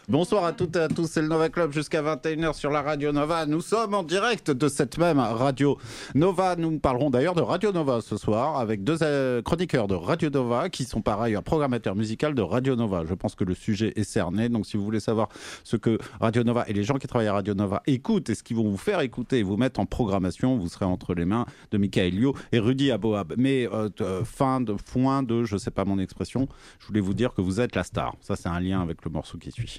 Bonsoir à toutes et à tous, c'est le Nova Club jusqu'à 21h sur la Radio Nova. Nous sommes en direct de cette même Radio Nova. Nous parlerons d'ailleurs de Radio Nova ce soir avec deux chroniqueurs de Radio Nova qui sont pareil un programmateur musical de Radio Nova. Je pense que le sujet est cerné, donc si vous voulez savoir ce que Radio Nova et les gens qui travaillent à Radio Nova écoutent et ce qu'ils vont vous faire écouter et vous mettre en programmation, vous serez entre les mains de Michael Lio et Rudy Aboab. Mais foin de, je sais pas mon expression, je voulais vous dire que vous êtes la star. Ça c'est un lien avec le morceau qui suit.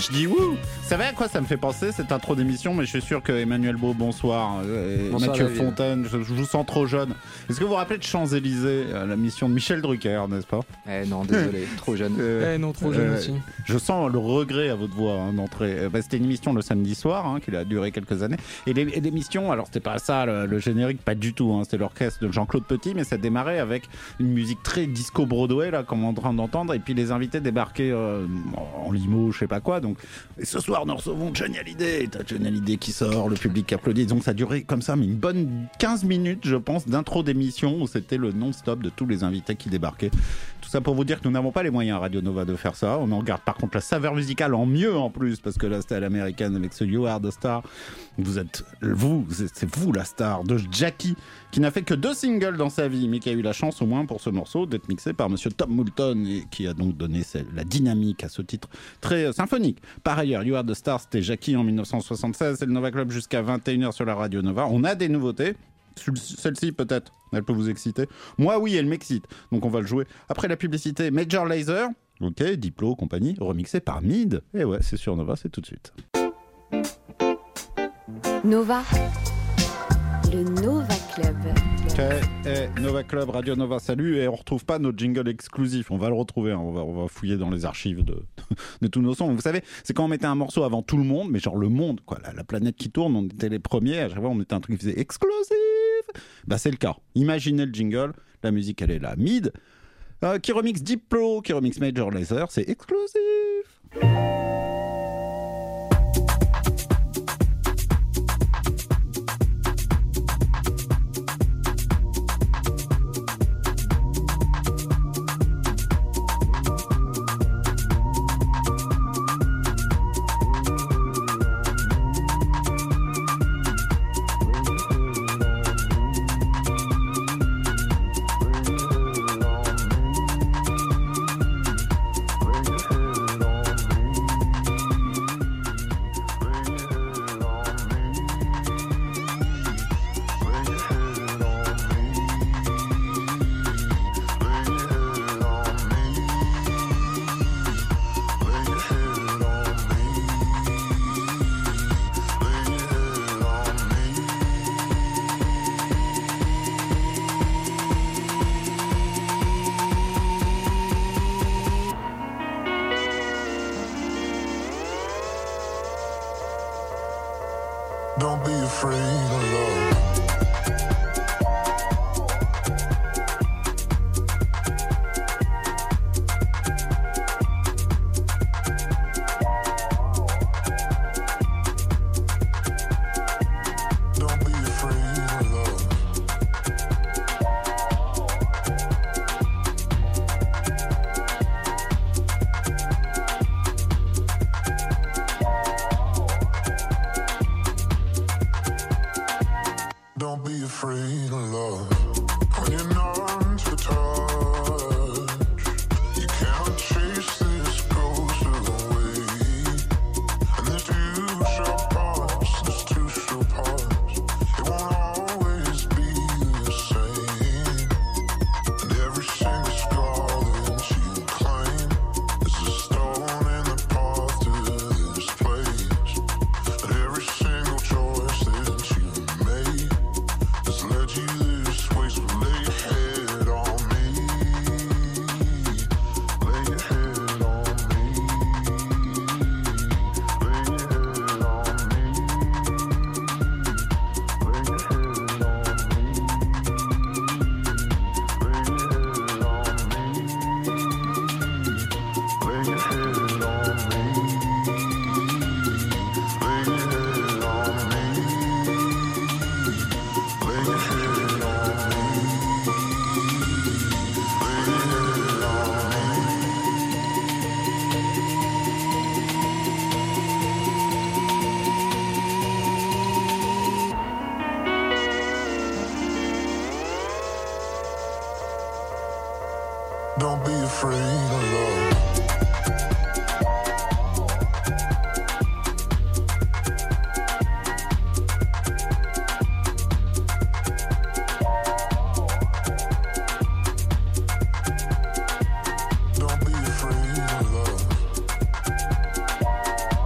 Je dis ouh. Vous savez à quoi ça me fait penser cette intro d'émission? Mais je suis sûr que Emmanuel Beau, bonsoir, Bonsoir, Mathieu David. Fontaine, je vous sens trop jeune. Est-ce que vous vous rappelez de Champs-Élysées, la mission de Michel Drucker, n'est-ce pas? Non, désolé, trop jeune. Non, trop jeune aussi. Je sens le regret à votre voix d'entrée. C'était une émission le samedi soir qui a duré quelques années. Et l'émission, alors c'était pas ça le générique, pas du tout. C'était l'orchestre de Jean-Claude Petit, mais ça démarrait avec une musique très disco Broadway là, comme on est en train d'entendre. Et puis les invités débarquaient en limo, je sais pas quoi. Donc et ce soir nous recevons Johnny Hallyday. T'as Johnny Hallyday qui sort, le public applaudit. Donc ça a duré comme ça, mais une bonne 15 minutes, je pense, d'intro d'émission où c'était le non-stop de tous les invités qui débarquaient. Tout ça pour vous dire que nous n'avons pas les moyens à Radio Nova de faire ça. On en garde par contre la saveur musicale en mieux en plus, parce que là c'était à l'américaine avec ce You Are the Star. C'est vous la star de Jackie, qui n'a fait que 2 singles dans sa vie, mais qui a eu la chance au moins pour ce morceau d'être mixé par monsieur Tom Moulton et qui a donc donné la dynamique à ce titre très symphonique. Par ailleurs, You Are the Star, c'était Jackie en 1976, c'est le Nova Club jusqu'à 21h sur la Radio Nova. On a des nouveautés. Celle-ci peut-être, elle peut vous exciter. Moi oui, elle m'excite, donc on va le jouer après la publicité. Major Lazer, ok, Diplo, compagnie, remixé par Mid. Et ouais, c'est sur Nova, c'est tout de suite. Nova, le Nova Club. Nova Club, Radio Nova, salut. Et on retrouve pas notre jingle exclusif, on va le retrouver, on va fouiller dans les archives de tous nos sons. Vous savez, c'est quand on mettait un morceau avant tout le monde, mais genre le monde, quoi, la planète qui tourne, on était les premiers, à chaque fois on mettait un truc qui faisait exclusif. Bah c'est le cas. Imaginez le jingle, la musique elle est là. Mid, qui remix Diplo, qui remix Major Lazer, c'est exclusif. Don't be afraid of love. Don't be afraid of love. Don't be afraid of love. When you're numb to touch, you can't chase this ghost away. And there's two sharp parts, there's two sharp parts. It won't always be the same. And every single scar that you claim is a stone in the path to this place. And every single choice that you made has led you this way, so lay your head on me. Lay your head on me. Lay your head on me. Lay your head on me. Lay your head on me. Lay your head on Don't be afraid of love. Don't be afraid of love.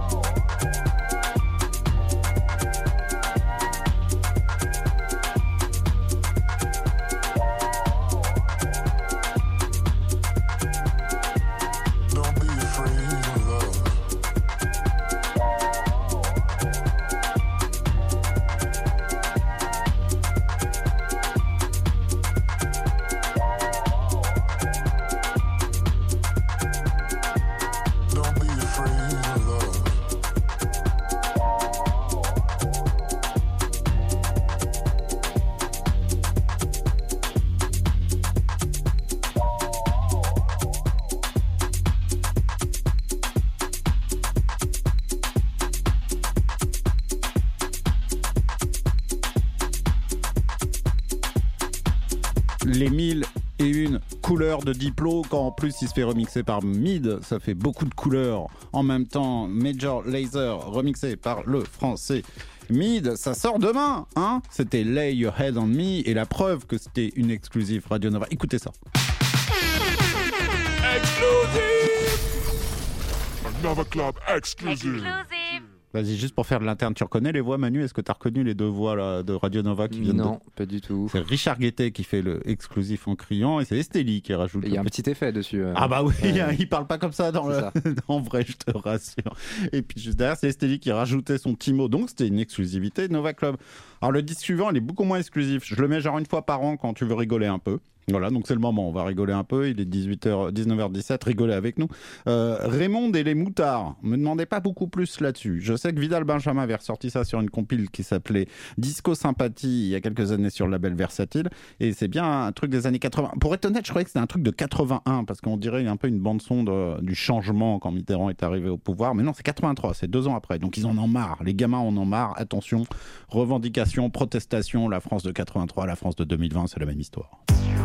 les 1001 couleurs de Diplo, quand en plus il se fait remixer par Mid, ça fait beaucoup de couleurs. En même temps, Major Lazer remixé par le français Mid, ça sort demain, hein. C'était Lay Your Head on Me, et la preuve que c'était une exclusive Radio Nova. Écoutez ça. Nova Club exclusive. Vas-y, juste pour faire de l'interne, tu reconnais les voix, Manu? Est-ce que tu as reconnu les deux voix là, de Radio Nova qui viennent Non, pas du tout. C'est Richard Guettet qui fait le exclusif en criant, et c'est Estélie qui rajoute. Il y a un petit effet dessus. Ah bah oui, il parle pas comme ça en vrai, je te rassure. Et puis juste derrière, c'est Estélie qui rajoutait son petit mot, donc c'était une exclusivité Nova Club. Alors le disque suivant, il est beaucoup moins exclusif. Je le mets genre une fois par an quand tu veux rigoler un peu. Voilà, donc c'est le moment, on va rigoler un peu, il est 19h17, rigolez avec nous. Raymond et les Moutards, me demandez pas beaucoup plus là-dessus. Je sais que Vidal Benjamin avait ressorti ça sur une compile qui s'appelait Disco Sympathie il y a quelques années sur le label Versatile, et c'est bien un truc des années 80. Pour être honnête, je croyais que c'était un truc de 81, parce qu'on dirait un peu une bande-son du changement quand Mitterrand est arrivé au pouvoir, mais non, c'est 83, c'est 2 ans après, donc ils en ont marre, les gamins en ont marre, attention, revendication, protestation, la France de 83, la France de 2020, c'est la même histoire.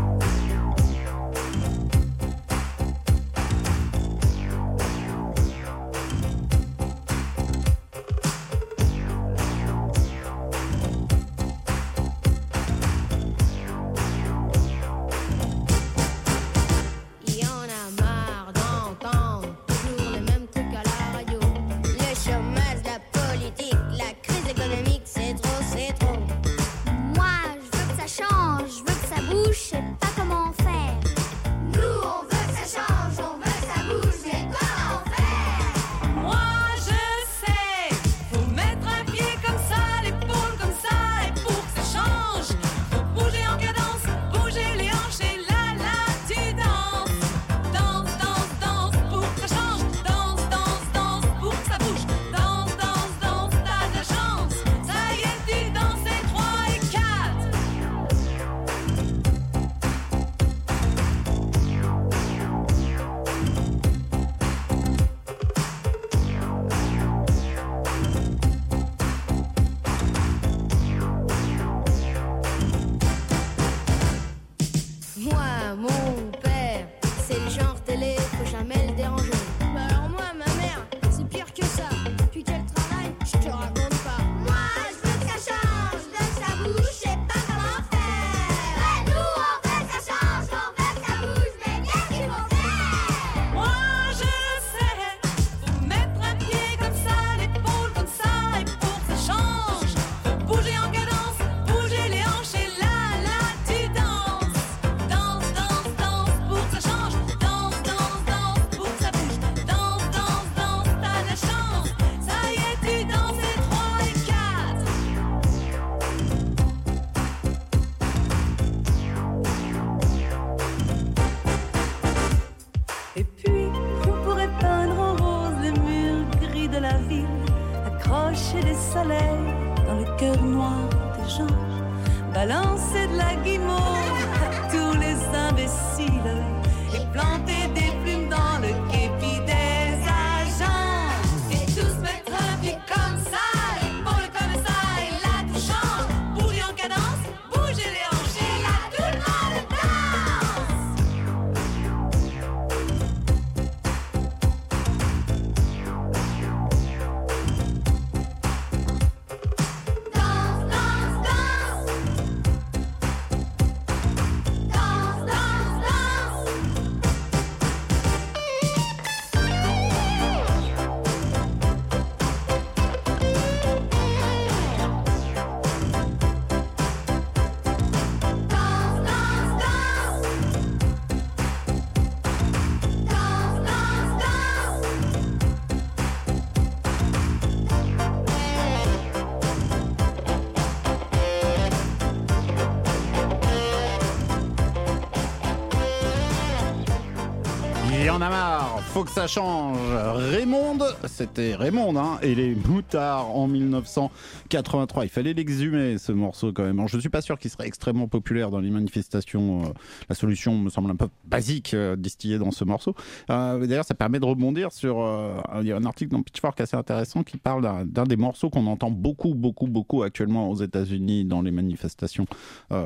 Il y en a marre, faut que ça change. Raymond, c'était Raymond, hein, et les Moutards en 1983. Il fallait l'exhumer, ce morceau, quand même. Alors, je ne suis pas sûr qu'il serait extrêmement populaire dans les manifestations. La solution me semble un peu basique distillée dans ce morceau. D'ailleurs, ça permet de rebondir sur... il y a un article dans Pitchfork assez intéressant qui parle d'un des morceaux qu'on entend beaucoup actuellement aux États-Unis dans les manifestations,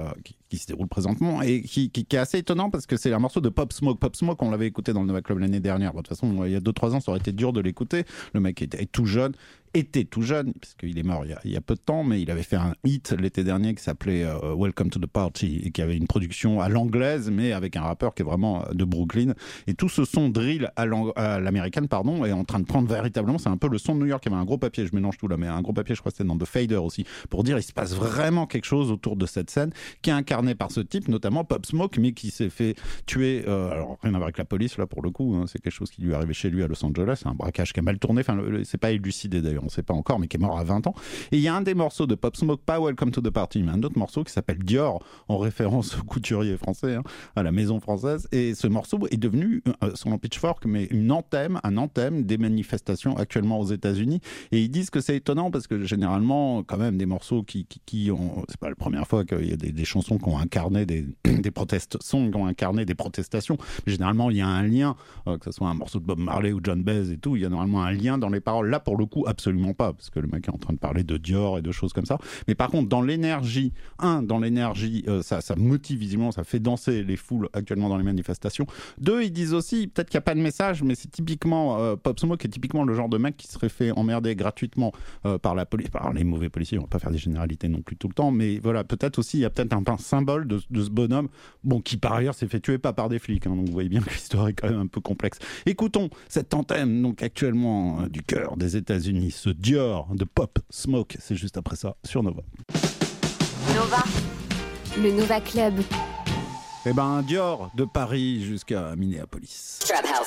qui se déroule présentement et qui est assez étonnant parce que c'est un morceau de Pop Smoke. Pop Smoke, on l'avait écouté dans le Nova Club l'année dernière. Bon, de toute façon, il y a 2-3 ans, ça aurait été dur de l'écouter. Le mec était tout jeune, parce qu'il est mort il y a peu de temps, mais il avait fait un hit l'été dernier qui s'appelait Welcome to the Party et qui avait une production à l'anglaise, mais avec un rappeur qui est vraiment de Brooklyn. Et tout ce son drill à l'américaine, est en train de prendre véritablement, c'est un peu le son de New York. Il y avait un gros papier, je mélange tout là, mais un gros papier, je crois que c'était dans The Fader aussi, pour dire il se passe vraiment quelque chose autour de cette scène qui est incarnée par ce type, notamment Pop Smoke, mais qui s'est fait tuer, alors rien à voir avec la police là pour le coup, hein, c'est quelque chose qui lui est arrivé chez lui à Los Angeles, un braquage qui a mal tourné, c'est pas élucidé d'ailleurs, on sait pas encore, mais qui est mort à 20 ans. Et il y a un des morceaux de Pop Smoke, pas Welcome to the Party, mais un autre morceau qui s'appelle Dior, en référence au couturier français, hein, à la maison française. Et ce morceau est devenu, selon Pitchfork, mais un anthème des manifestations actuellement aux États-Unis. Et ils disent que c'est étonnant parce que généralement, quand même, des morceaux qui ont, c'est pas la première fois qu'il y a des chansons qui ont incarné des sons qui ont incarné des protestations. Mais généralement, il y a un lien, que ce soit un morceau de Bob Marley ou John Baez et tout, il y a normalement un lien dans les paroles. Là, pour le coup, absolument pas, parce que le mec est en train de parler de Dior et de choses comme ça. Mais par contre, dans l'énergie, ça motive visiblement, ça fait danser les foules actuellement dans les manifestations. 2, ils disent aussi, peut-être qu'il n'y a pas de message, mais c'est typiquement Pop Smoke est typiquement le genre de mec qui serait fait emmerder gratuitement par la police, par les mauvais policiers. On va pas faire des généralités non plus tout le temps, mais voilà, peut-être aussi, il y a peut-être un symbole de ce bonhomme, bon, qui par ailleurs s'est fait tuer pas par des flics, hein, donc vous voyez bien que l'histoire est quand même un peu complexe. Écoutons cette antenne, donc actuellement du cœur des États-Unis, ce Dior de Pop Smoke, c'est juste après ça sur Nova. Nova, le Nova Club. Eh ben, Dior de Paris jusqu'à Minneapolis.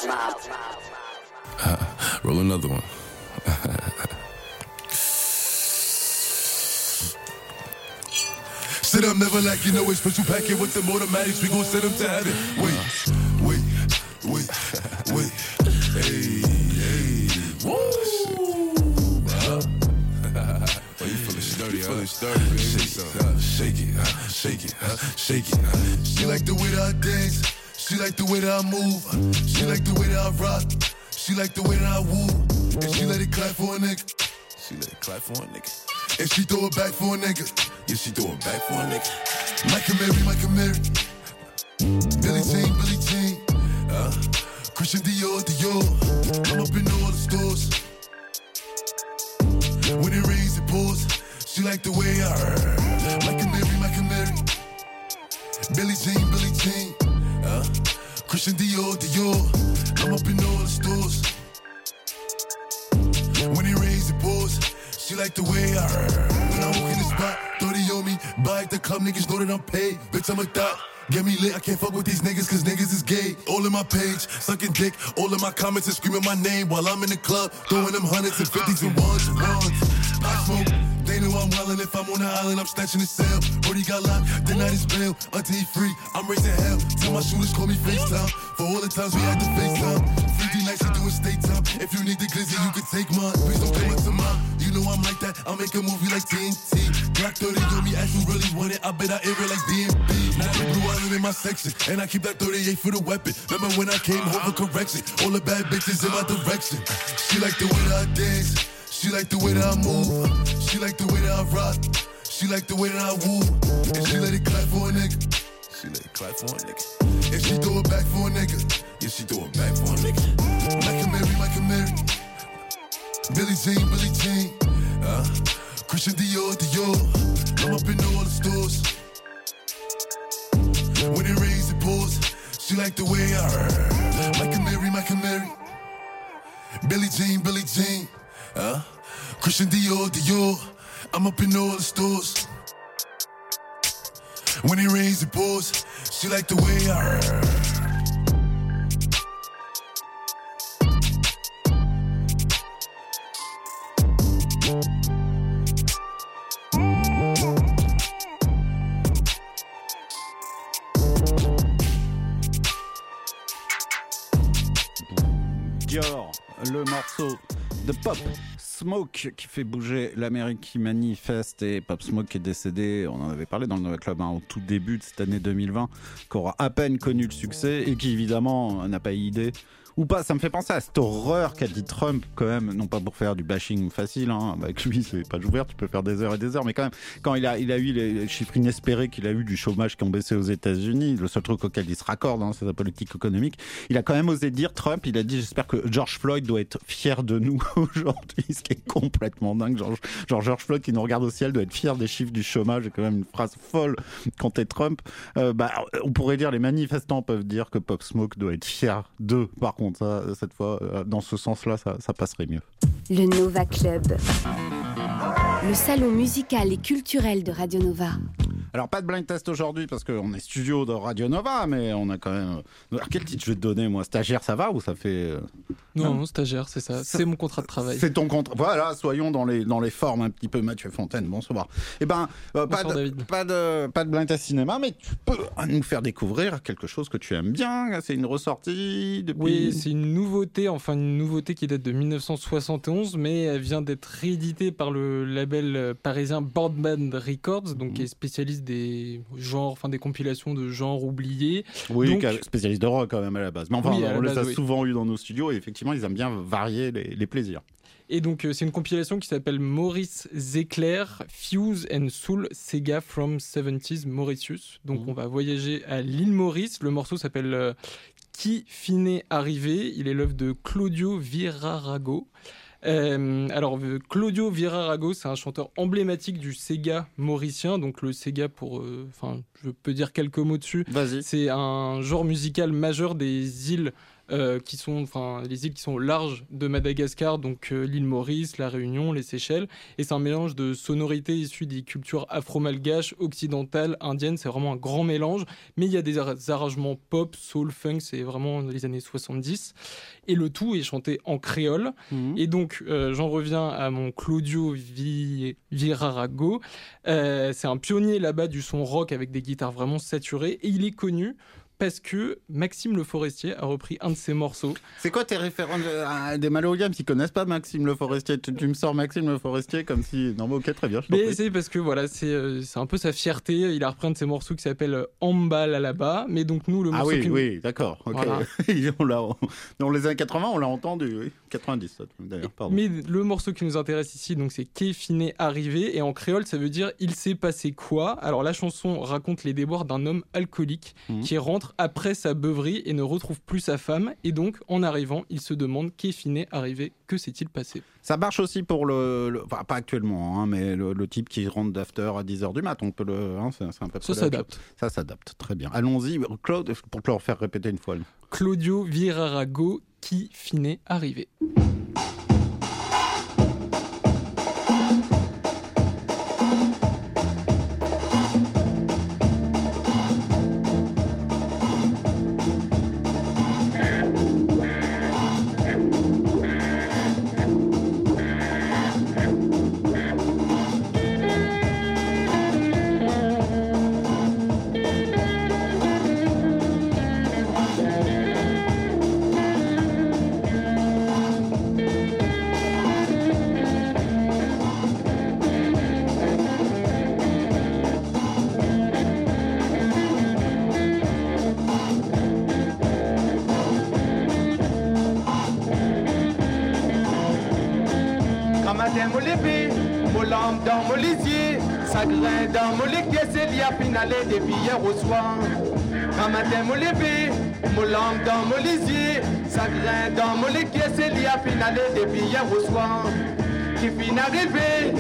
Roll another one. Sit up, never like you know it's special packet with them automatics. We gon' send them to heaven. Wait. Hey. Woo. Oh, you feeling sturdy, huh? Shake it. She like the way that I dance. She like the way that I move. She like the way that I rock. She like the way that I woo. And she let it clap for a nigga. And she throw it back for a nigga. Yeah, she throw it back for a nigga. Mike and Mary. Billie Jean. Christian Dior. I'm up in all the stores. When it rains, it pours. She like the way I heard. Mike and Mary. Billie Jean. Christian Dior. I'm up in all the stores. When it rains, it pours. She like the way I heard. When I walk in the spot, 30 on me. Buy at the club, niggas know that I'm paid. Bitch, I'm a thot. Get me lit, I can't fuck with these niggas cause niggas is gay. All in my page, sucking dick. All in my comments and screaming my name while I'm in the club. Throwing them hundreds and fifties and ones. I smoke. They know I'm wildin'. If I'm on the island, I'm snatching the cell. Brody got locked, the night is bail. Until he free, I'm raising hell. Tell my shooters call me FaceTime. For all the times we had to FaceTime. 3D nights, we doing state time. If you need the glizzy, you can take mine. Please don't come up to mine. You know I'm like that. I'll make a movie like TNT. Black 30 on me, ask who really want it. I bet I air it like DMB. Now the blue island in my section. And I keep that 38 for the weapon. Remember when I came home for correction? All the bad bitches in my direction. She like the way that I dance. She like the way that I move. She like the way that I rock. She like the way that I woo. And she let it clap for a nigga. And she throw it back for a nigga. Yeah, she throw it back for a nigga. Mike and Mary. Billie Jean. Christian Dior. I'm up in all the stores. When it rains, it pours. She like the way I heard. Mike and Mary. Billie Jean. Christian Dior. I'm up in all the stores. When it rains, it pours. She like the way I heard. Dior, le morceau de Pop Smoke qui fait bouger l'Amérique qui manifeste, et Pop Smoke qui est décédé, on en avait parlé dans le Nova Club au tout début de cette année 2020, qui aura à peine connu le succès et qui évidemment n'a pas idée ou pas. Ça me fait penser à cette horreur qu'a dit Trump quand même, non pas pour faire du bashing facile, hein, avec lui c'est pas ouvert, tu peux faire des heures et des heures, mais quand même, quand il a eu les chiffres inespérés qu'il a eu du chômage qui ont baissé aux États-Unis, le seul truc auquel il se raccorde, hein, c'est sa politique économique, il a quand même osé dire, Trump, il a dit j'espère que George Floyd doit être fier de nous aujourd'hui, ce qui est complètement dingue. George Floyd qui nous regarde au ciel doit être fier des chiffres du chômage, c'est quand même une phrase folle quand t'es Trump. On pourrait dire les manifestants peuvent dire que Pop Smoke doit être fier d'eux. Par contre, ça, cette fois, dans ce sens-là, ça passerait mieux. Le Nova Club. Le salon musical et culturel de Radio Nova. Alors, pas de blind test aujourd'hui parce qu'on est studio de Radio Nova, mais on a quand même... Alors, quel titre je vais te donner, moi? Stagiaire, ça va ou ça fait... Non, stagiaire, c'est ça. C'est mon contrat de travail. C'est ton contrat. Voilà, soyons dans les formes un petit peu. Mathieu Fontaine, bonsoir. Eh ben, pas de blind test cinéma, mais tu peux nous faire découvrir quelque chose que tu aimes bien. C'est une ressortie depuis... Oui, c'est une nouveauté qui date de 1971, mais elle vient d'être rééditée par le label parisien Boardman Records, donc qui est spécialiste des genres, des compilations de genres oubliés. Oui, donc, spécialiste de rock quand même à la base. Mais enfin, oui, on les a souvent eu dans nos studios et effectivement, ils aiment bien varier les plaisirs. Et donc, c'est une compilation qui s'appelle Maurice Zécler, Fuse and Soul Sega from 70s Mauritius. Donc, on va voyager à l'île Maurice. Le morceau s'appelle Qui finit arrivé. Il est l'œuvre de Claudio Virarago. Claudio Virarago, c'est un chanteur emblématique du Sega mauricien. Donc le Sega, je peux dire quelques mots dessus. Vas-y. C'est un genre musical majeur des îles les îles qui sont au large de Madagascar, donc l'île Maurice, la Réunion, les Seychelles. Et c'est un mélange de sonorités issues des cultures afro-malgaches, occidentales, indiennes. C'est vraiment un grand mélange. Mais il y a des arrangements pop, soul, funk, c'est vraiment les années 70. Et le tout est chanté en créole. Et donc, j'en reviens à mon Claudio Virarago. C'est un pionnier là-bas du son rock avec des guitares vraiment saturées. Et il est connu parce que Maxime Le Forestier a repris un de ses morceaux. C'est quoi tes références des Malogams? Ils connaissent pas Maxime Le Forestier. Tu me sors Maxime Le Forestier comme si... Non mais ok, très bien. Mais c'est parce que voilà, c'est un peu sa fierté. Il a repris un de ses morceaux qui s'appelle Amba Lalaba. Mais donc nous, le morceau... Oui, d'accord. Okay. Voilà. Dans les années 80, on l'a entendu. Oui. 90 d'ailleurs, pardon. Mais le morceau qui nous intéresse ici, donc c'est Qu'est fini arrivé. Et en créole, ça veut dire il s'est passé quoi. Alors la chanson raconte les déboires d'un homme alcoolique qui rentre après sa beuverie et ne retrouve plus sa femme. Et donc, en arrivant, il se demande qu'est fini arrivé, que s'est-il passé? Ça marche aussi pour enfin, pas actuellement, hein, mais le type qui rentre d'after à 10h du mat, on peut c'est un peu... Ça s'adapte. Ça s'adapte, très bien. Allons-y, Claude, pour te le refaire répéter une fois. Claudio Virarago, Qui finit arrivé. Dans mon lisier, ça grain dans mon liquier, c'est lié à finaler depuis hier au soir. Quand matin mon levé, mon lampe dans mon lisier, ça grain dans mon liquier, c'est lié à finaler depuis hier au soir. Qui finit arrivé,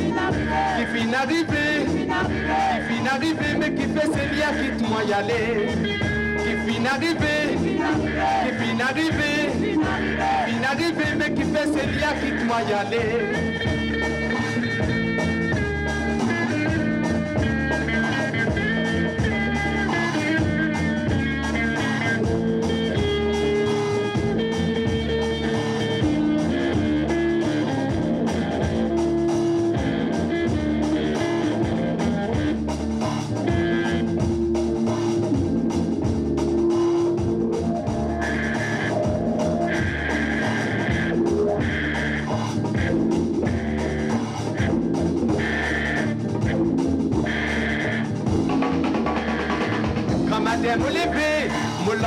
mais qui fait c'est lié à quitte-moi y aller. Qui finit arrivé, mais qui fait c'est lié à quitte-moi y aller.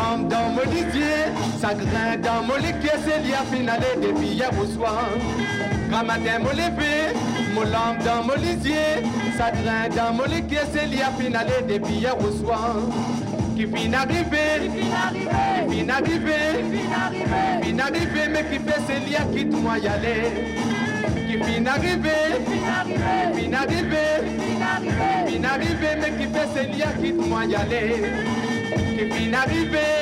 lampe dans mon lisier, ça grince dans mon lit, c'est lié à finale depuis hier au soir. Quand matin me lever, mon lampe dans mon lisier, ça grince dans mon lit, c'est lié à finale depuis hier au soir. Qui vient d'arriver, mais qui fait ses liens, quitte-moi y aller. Qui vient d'arriver, mais qui fait ses liens, quitte-moi y aller. Qui vient d'arriver,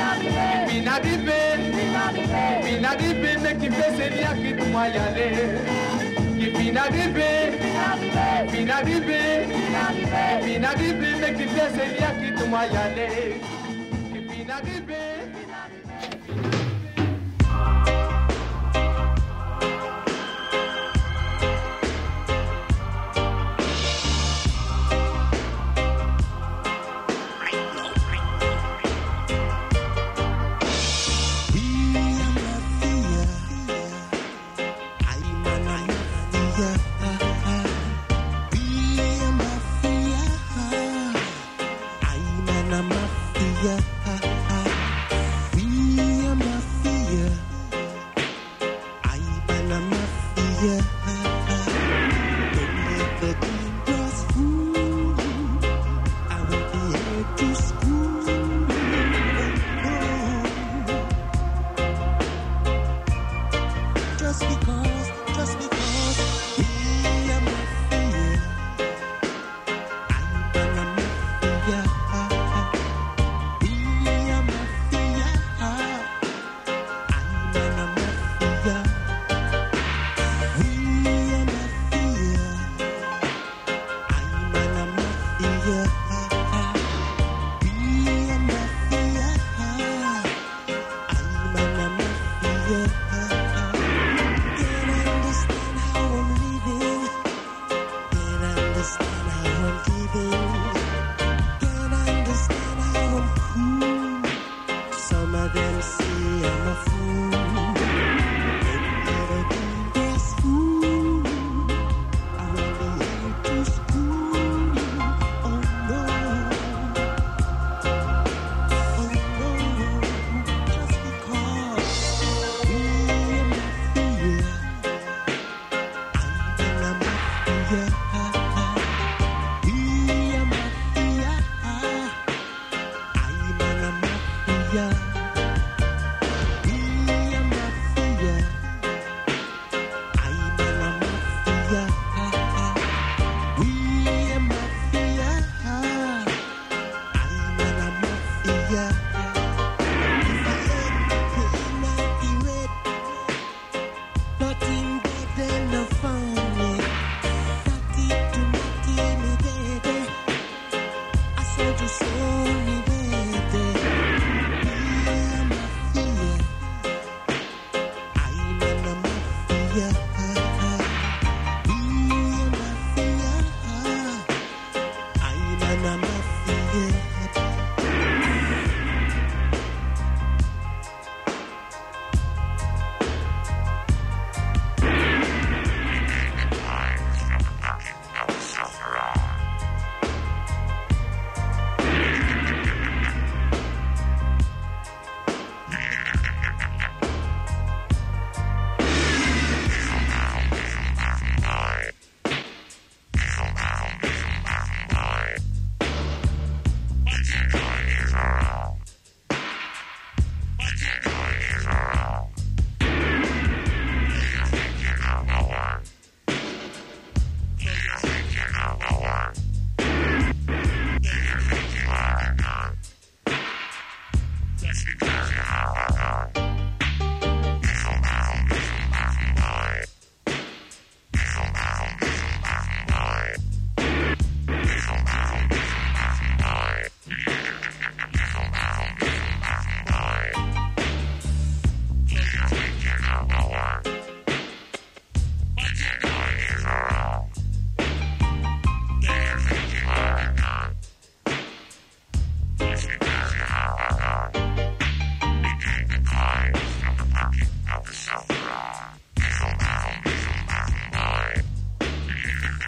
mais qui fait ses liens, quitte-moi y aller. Qui vient d'arriver, mais qui fait ses liens, quitte-moi y aller. Qui vient d'arriver.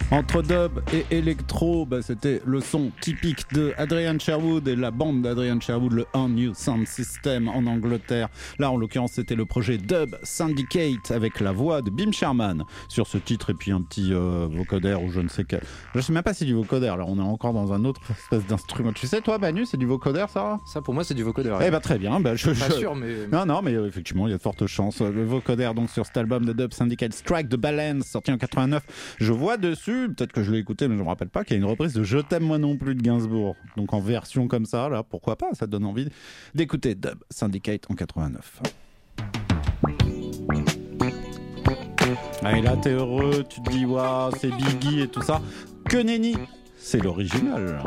Entre dub et électro, c'était le son typique de Adrian Sherwood et la bande d'Adrian Sherwood, le Un New Sound System en Angleterre. Là, en l'occurrence, c'était le projet Dub Syndicate avec la voix de Bim Sherman sur ce titre et puis un petit vocodeur ou je ne sais quel. Je sais même pas si c'est du vocodeur. Là, on est encore dans un autre espèce d'instrument. Tu sais, toi, Manu, c'est du vocodeur, ça ? Ça, pour moi, c'est du vocodeur. Eh ben très bien. Pas sûr, mais... Non, mais effectivement, il y a de fortes chances. Le vocodeur, donc, sur cet album de Dub Syndicate, Strike the Balance, sorti en 89. Je vois dessus, peut-être que je l'ai écouté, mais je me rappelle pas, qu'il y a une reprise de Je t'aime moi non plus de Gainsbourg. Donc en version comme ça, là, pourquoi pas, ça donne envie d'écouter Dub Syndicate en 89. Ah, et là, t'es heureux, tu te dis, waouh, c'est Biggie et tout ça. Que nenni, c'est l'original.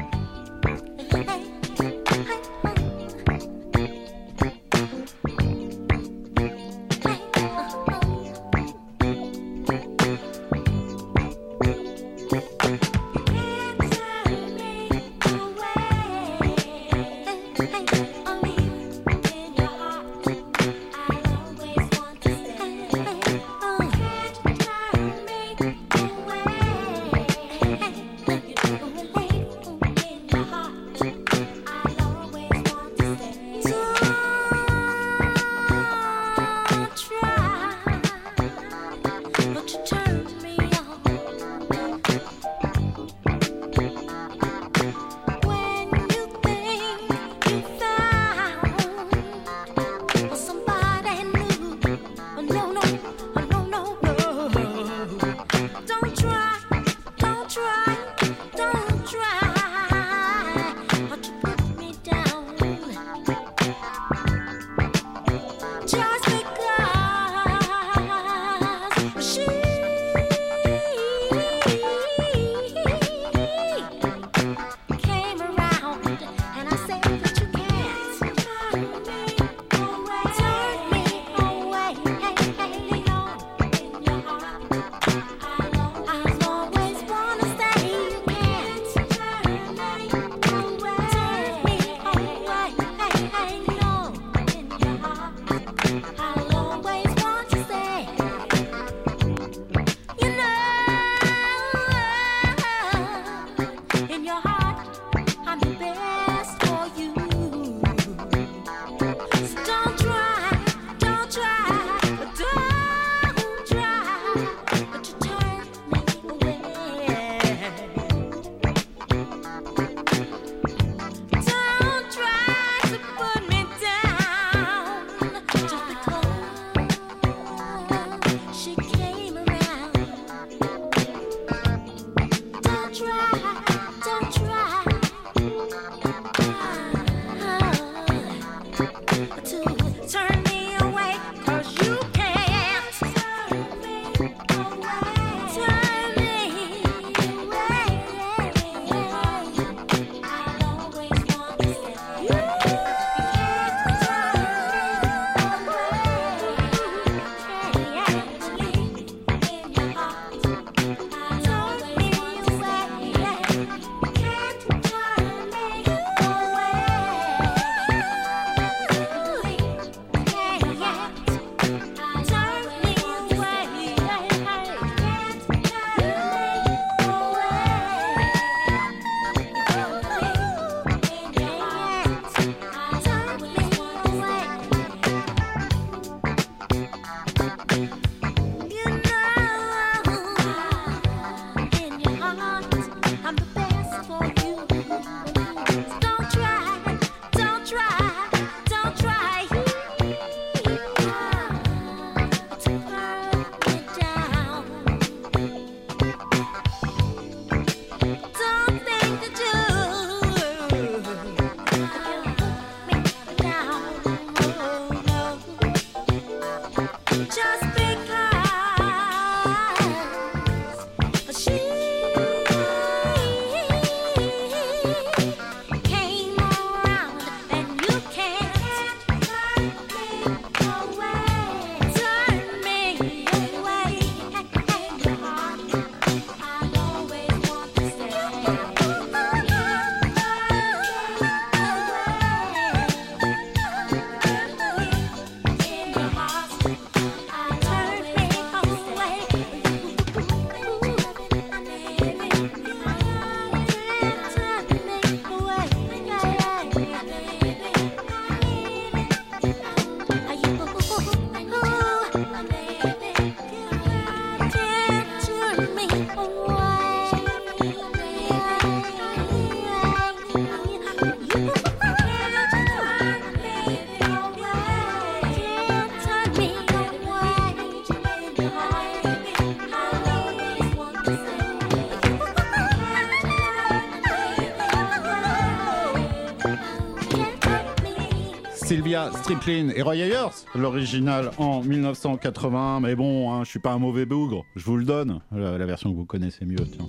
Sylvia Striplin et Roy Ayers, l'original en 1980. Mais bon, hein, je suis pas un mauvais bougre, je vous le donne. La version que vous connaissez mieux, tiens.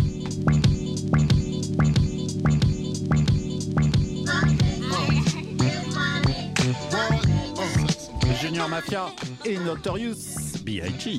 Junior Mafia et Notorious B.I.G.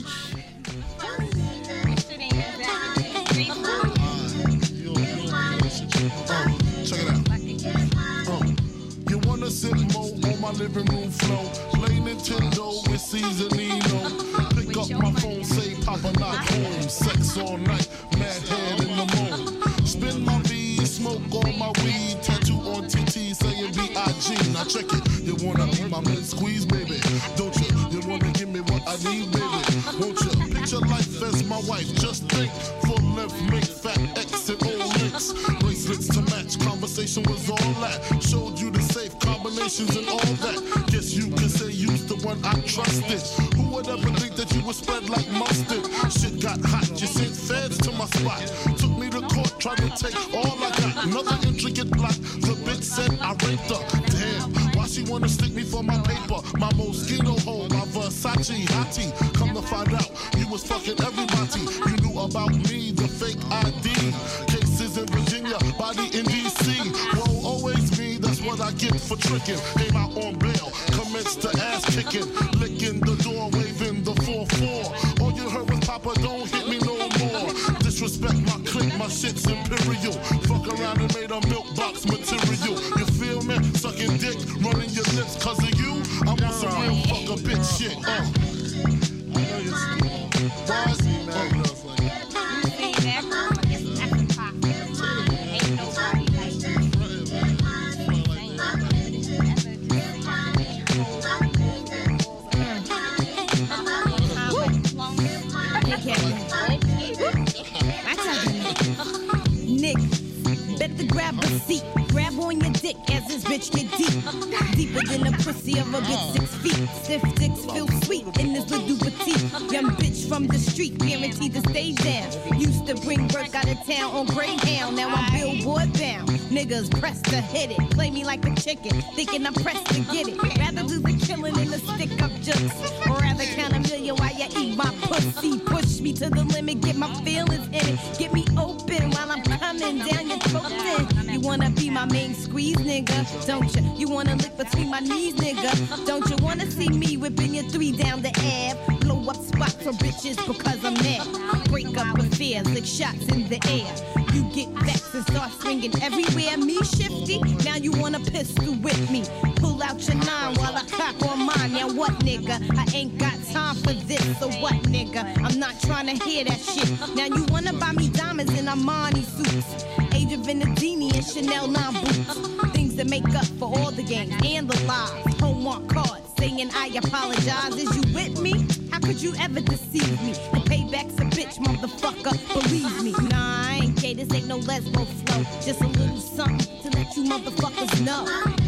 Check it out. You wanna sit more on my living room floor? Play Nintendo with Seasonino. Pick up my phone, say Papa not home. Sex all night, mad head in the moon. Spin my V, smoke on my weed. Tattoo on TT saying B.I.G. Now check it. You wanna be my mid squeeze, baby? Don't you? You wanna give me what I need, baby? Won't you? Picture life as my wife. Just think, full length, make fat X and all links. Bracelets to match. Conversation was all that. Showed you the safe combinations and all that. Guess you can say you's the one I trusted. Who would ever think that you would spread like mustard? Shit got hot. You sent feds to my spot. Took me to court, tried to take all I got. Another intricate plot. The bitch said I raped her. Damn. Why she wanna stick me for my paper? My Moschino hole, my Versace hottie. Come to find out, you was fucking everybody. You knew about me, the fake ID. Cases in Virginia, body in DC. Whoa, always me, that's what I get for tricking. Came out on bail, commenced to ass kicking. Licking the door, waving the 4-4. All you heard was Papa, don't hit me no more. Disrespect my clique, my shit's imperial. Fuck around and made a milk box material. You feel me? Sucking dick, running your lips cause of you. I want some real fuck a bitch shit. I know you're stupid. Why is he mad at us like that? Nick, better grab a seat. Grab on your dick as this bitch get deep. Deeper than the pussy of a bitch 6 feet. Stiff dicks feel sweet in this little petite. Young bitch from the street, guaranteed to stay down. Used to bring work out of town on Greyhound. Now I'm billboard bound. Niggas pressed to hit it. Play me like a chicken, thinking I'm pressed to get it. Rather do the killing than the stick up jokes. Or rather count a million while you eat my pussy. Push me to the limit, get my feelings in it. Get me open while I'm coming down your throat. You wanna be my main squeeze, nigga, don't you? You wanna lick between my knees, nigga, don't you? Wanna see me whipping your 3 down the Ave? Blow up spots for bitches because I'm mad. Break up affairs, lick shots in the air. You get vexed and start swinging everywhere. Me shifty, now you want a pistol with me. Pull out your 9 while I cock on mine. Now what, nigga? I ain't got time for this. So what, nigga? I'm not trying to hear that shit. Now you wanna buy me diamonds in Armani suits. Age of Venedini and Chanel 9 boots. Things that make up for all the games and the lies. Homework cards saying I apologize. Is you with me? How could you ever deceive me? The payback's a bitch, motherfucker, believe me. Nah, I ain't gay, this ain't no lesbo flow. Just a little something to let you motherfuckers know.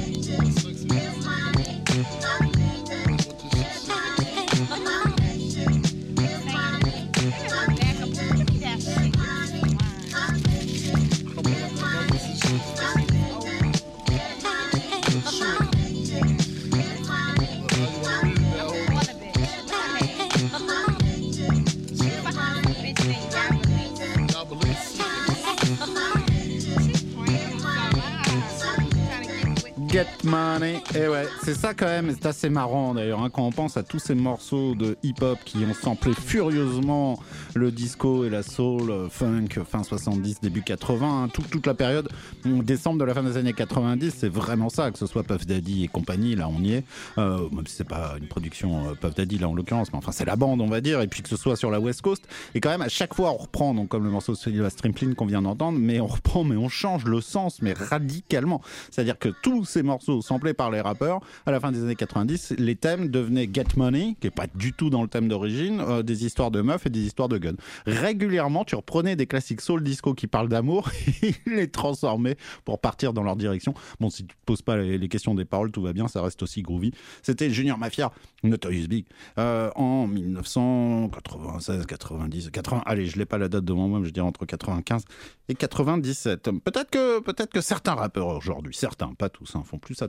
Get Money, et ouais, c'est ça quand même, c'est assez marrant d'ailleurs, hein, quand on pense à tous ces morceaux de hip-hop qui ont samplé furieusement le disco et la soul, funk, fin 70, début 80, hein, toute la période, décembre de la fin des années 90, c'est vraiment ça, que ce soit Puff Daddy et compagnie, là on y est, même si c'est pas une production Puff Daddy là en l'occurrence, mais enfin c'est la bande on va dire, et puis que ce soit sur la West Coast, et quand même à chaque fois on reprend, donc comme le morceau de Sylvia Striplin qu'on vient d'entendre, mais on reprend, mais on change le sens, mais radicalement, c'est-à-dire que tous ces morceaux samplés par les rappeurs à la fin des années 90, les thèmes devenaient Get Money, qui est pas du tout dans le thème d'origine, des histoires de meufs et des histoires de guns. Régulièrement, tu reprenais des classiques soul disco qui parlent d'amour et les transformais pour partir dans leur direction. Bon, si tu te poses pas les questions des paroles, tout va bien, ça reste aussi groovy. C'était Junior Mafia, Notorious Big, en 1996, 90, 80. Allez, je l'ai pas la date devant moi, mais je dirais entre 95 et 97. Peut-être que certains rappeurs aujourd'hui, certains, pas tous, font plus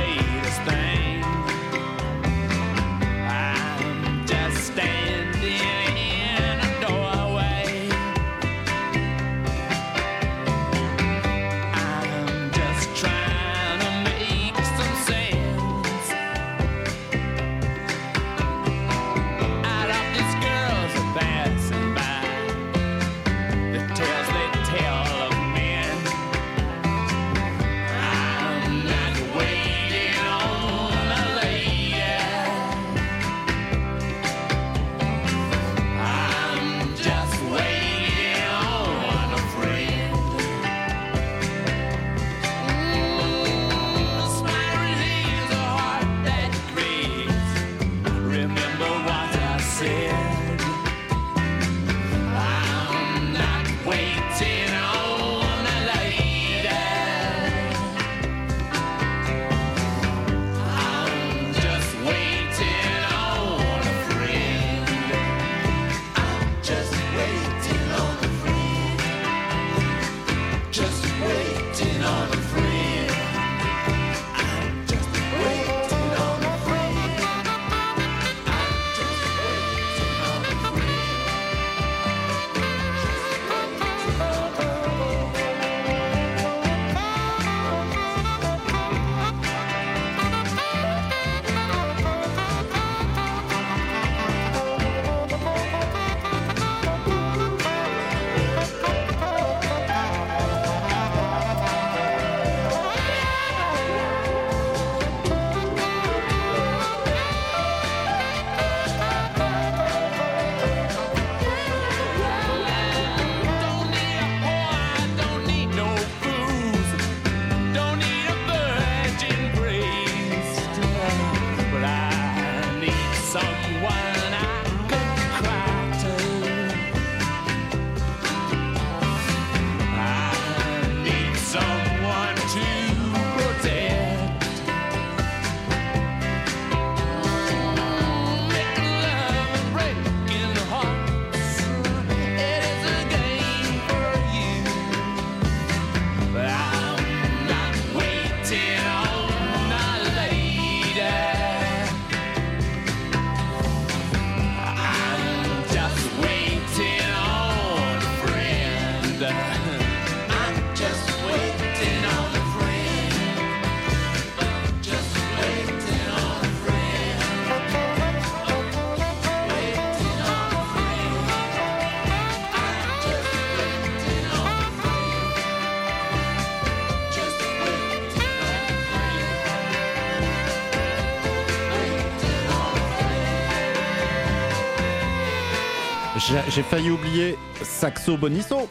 J'ai failli oublier Saxo Bonisso.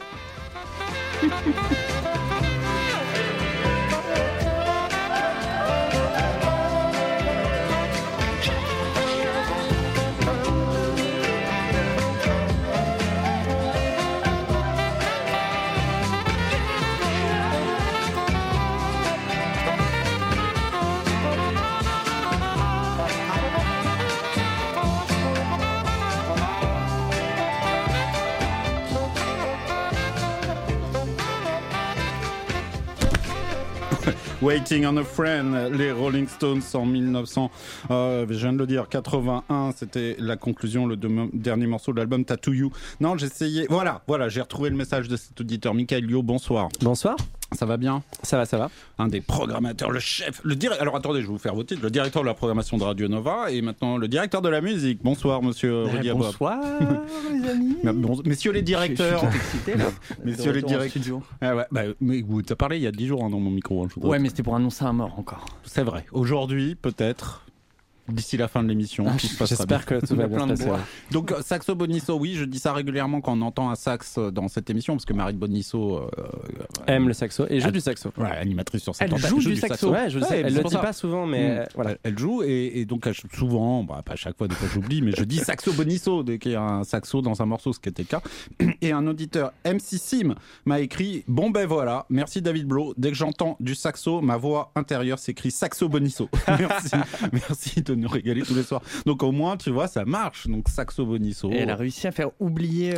Waiting on a Friend, les Rolling Stones en 1900, je viens de le dire, 81, c'était la conclusion, le dernier morceau de l'album Tattoo You. Non, j'essayais, voilà, j'ai retrouvé le message de cet auditeur. Michael Yo, bonsoir. Bonsoir. Ça va bien ? Ça va. Un des programmateurs, le chef, alors attendez, je vais vous faire vos titres. Le directeur de la programmation de Radio Nova et maintenant le directeur de la musique. Bonsoir, monsieur Rudy Abouab. Bonsoir, les amis. Messieurs les directeurs. Je suis excité, là. Messieurs les directeurs. Ah ouais, mais t'as parlé il y a 10 jours dans mon micro. Ouais, mais c'était pour annoncer un mort encore. C'est vrai. Aujourd'hui, peut-être. D'ici la fin de l'émission. J'espère que tout va bien se passer. Donc, Saxo Bonisso, oui, je dis ça régulièrement quand on entend un sax dans cette émission, parce que Marie Bonisso aime le saxo et joue du saxo. Ouais, animatrice sur cette antenne. Elle joue du saxo. Ouais, je le sais. Elle le dit pas souvent, mais voilà. Elle joue et donc souvent, pas à chaque fois, des fois j'oublie, mais je dis Saxo Bonisso dès qu'il y a un saxo dans un morceau, ce qui était le cas. Et un auditeur, MC Sim, m'a écrit: bon ben voilà, merci David Blo. Dès que j'entends du saxo, ma voix intérieure s'écrit Saxo Bonisso. Merci de nous régaler tous les soirs. Donc au moins, tu vois, ça marche. Donc Saxo Bonisso. Et elle a réussi à faire oublier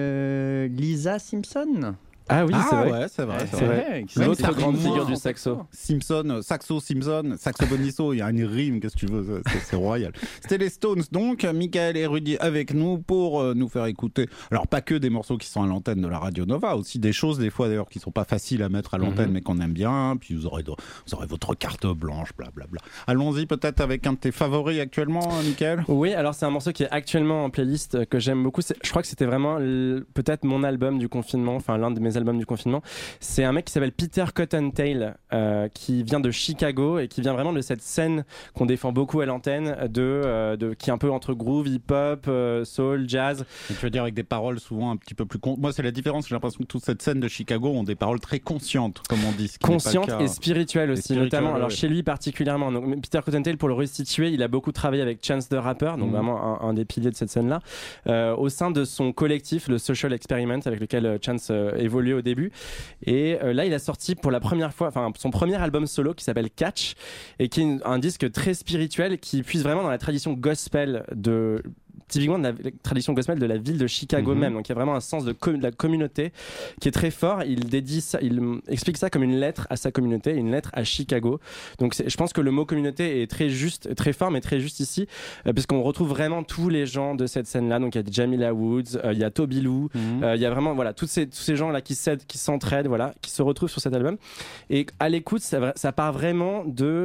Lisa Simpson. Ah oui, c'est vrai. Ouais, c'est vrai. C'est vrai. C'est une autre grande figure du saxo. Saxo Bonisso, il y a une rime, qu'est-ce que tu veux, c'est royal. C'était les Stones, donc, Michael et Rudy avec nous pour nous faire écouter, alors pas que des morceaux qui sont à l'antenne de la Radio Nova, aussi des choses, des fois d'ailleurs, qui sont pas faciles à mettre à l'antenne, mais qu'on aime bien, puis vous aurez votre carte blanche, blablabla. Allons-y peut-être avec un de tes favoris actuellement, Michael. Oui, alors c'est un morceau qui est actuellement en playlist, que j'aime beaucoup. Je crois que c'était vraiment peut-être mon album du confinement, enfin l'un de mes album du confinement. C'est un mec qui s'appelle Peter Cottontail, qui vient de Chicago et qui vient vraiment de cette scène qu'on défend beaucoup à l'antenne, qui est un peu entre groove, hip-hop, soul, jazz. Et tu veux dire avec des paroles souvent un petit peu plus... Moi, c'est la différence. J'ai l'impression que toute cette scène de Chicago ont des paroles très conscientes, comme on dit. Conscientes et spirituelles aussi, notamment. Alors chez lui particulièrement. Donc, Peter Cottontail, pour le restituer, il a beaucoup travaillé avec Chance the Rapper, donc vraiment un des piliers de cette scène-là, au sein de son collectif, le Social Experiment, avec lequel Chance évolue au début. Et là, il a sorti pour la première fois son premier album solo qui s'appelle Catch, et qui est un disque très spirituel qui puise vraiment dans la tradition gospel typiquement de la tradition gospel de la ville de Chicago même. Donc il y a vraiment un sens de la communauté qui est très fort. Il explique ça comme une lettre à sa communauté, une lettre à Chicago. Donc je pense que le mot communauté est très juste, très fort, mais très juste ici, parce qu'on retrouve vraiment tous les gens de cette scène-là. Donc il y a Jamila Woods, il y a Toby Lou, il y a vraiment tous ces gens-là qui s'entraident, qui se retrouvent sur cet album. Et à l'écoute, ça part vraiment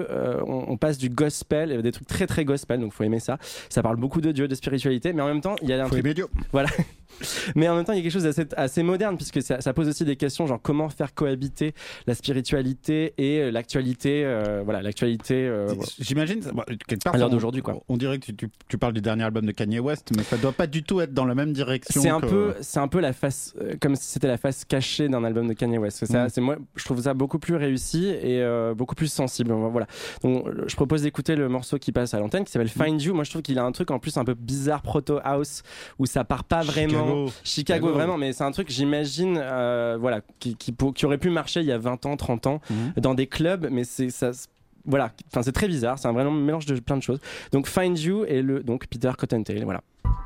on passe du gospel, des trucs très très gospel, donc faut aimer ça. Ça parle beaucoup de Dieu, de spiritualité, mais en même temps il y a un truc, voilà. Mais en même temps il y a quelque chose assez moderne, puisque ça pose aussi des questions, genre comment faire cohabiter la spiritualité et l'actualité, j'imagine quelque part à l'heure d'aujourd'hui, quoi. On dirait que tu parles du dernier album de Kanye West, mais ça doit pas du tout être dans la même direction. C'est un peu la face, comme si c'était la face cachée d'un album de Kanye West. Moi je trouve ça beaucoup plus réussi et beaucoup plus sensible, voilà. Donc je propose d'écouter le morceau qui passe à l'antenne, qui s'appelle Find You. Moi je trouve qu'il a un truc en plus un peu bizarre, proto house, où ça part pas vraiment Chicago vraiment, mais c'est un truc, j'imagine, qui aurait pu marcher il y a 20 ans, 30 ans dans des clubs, mais c'est très bizarre, c'est un vrai mélange de plein de choses. Donc Find You et donc Peter Cottontail, voilà.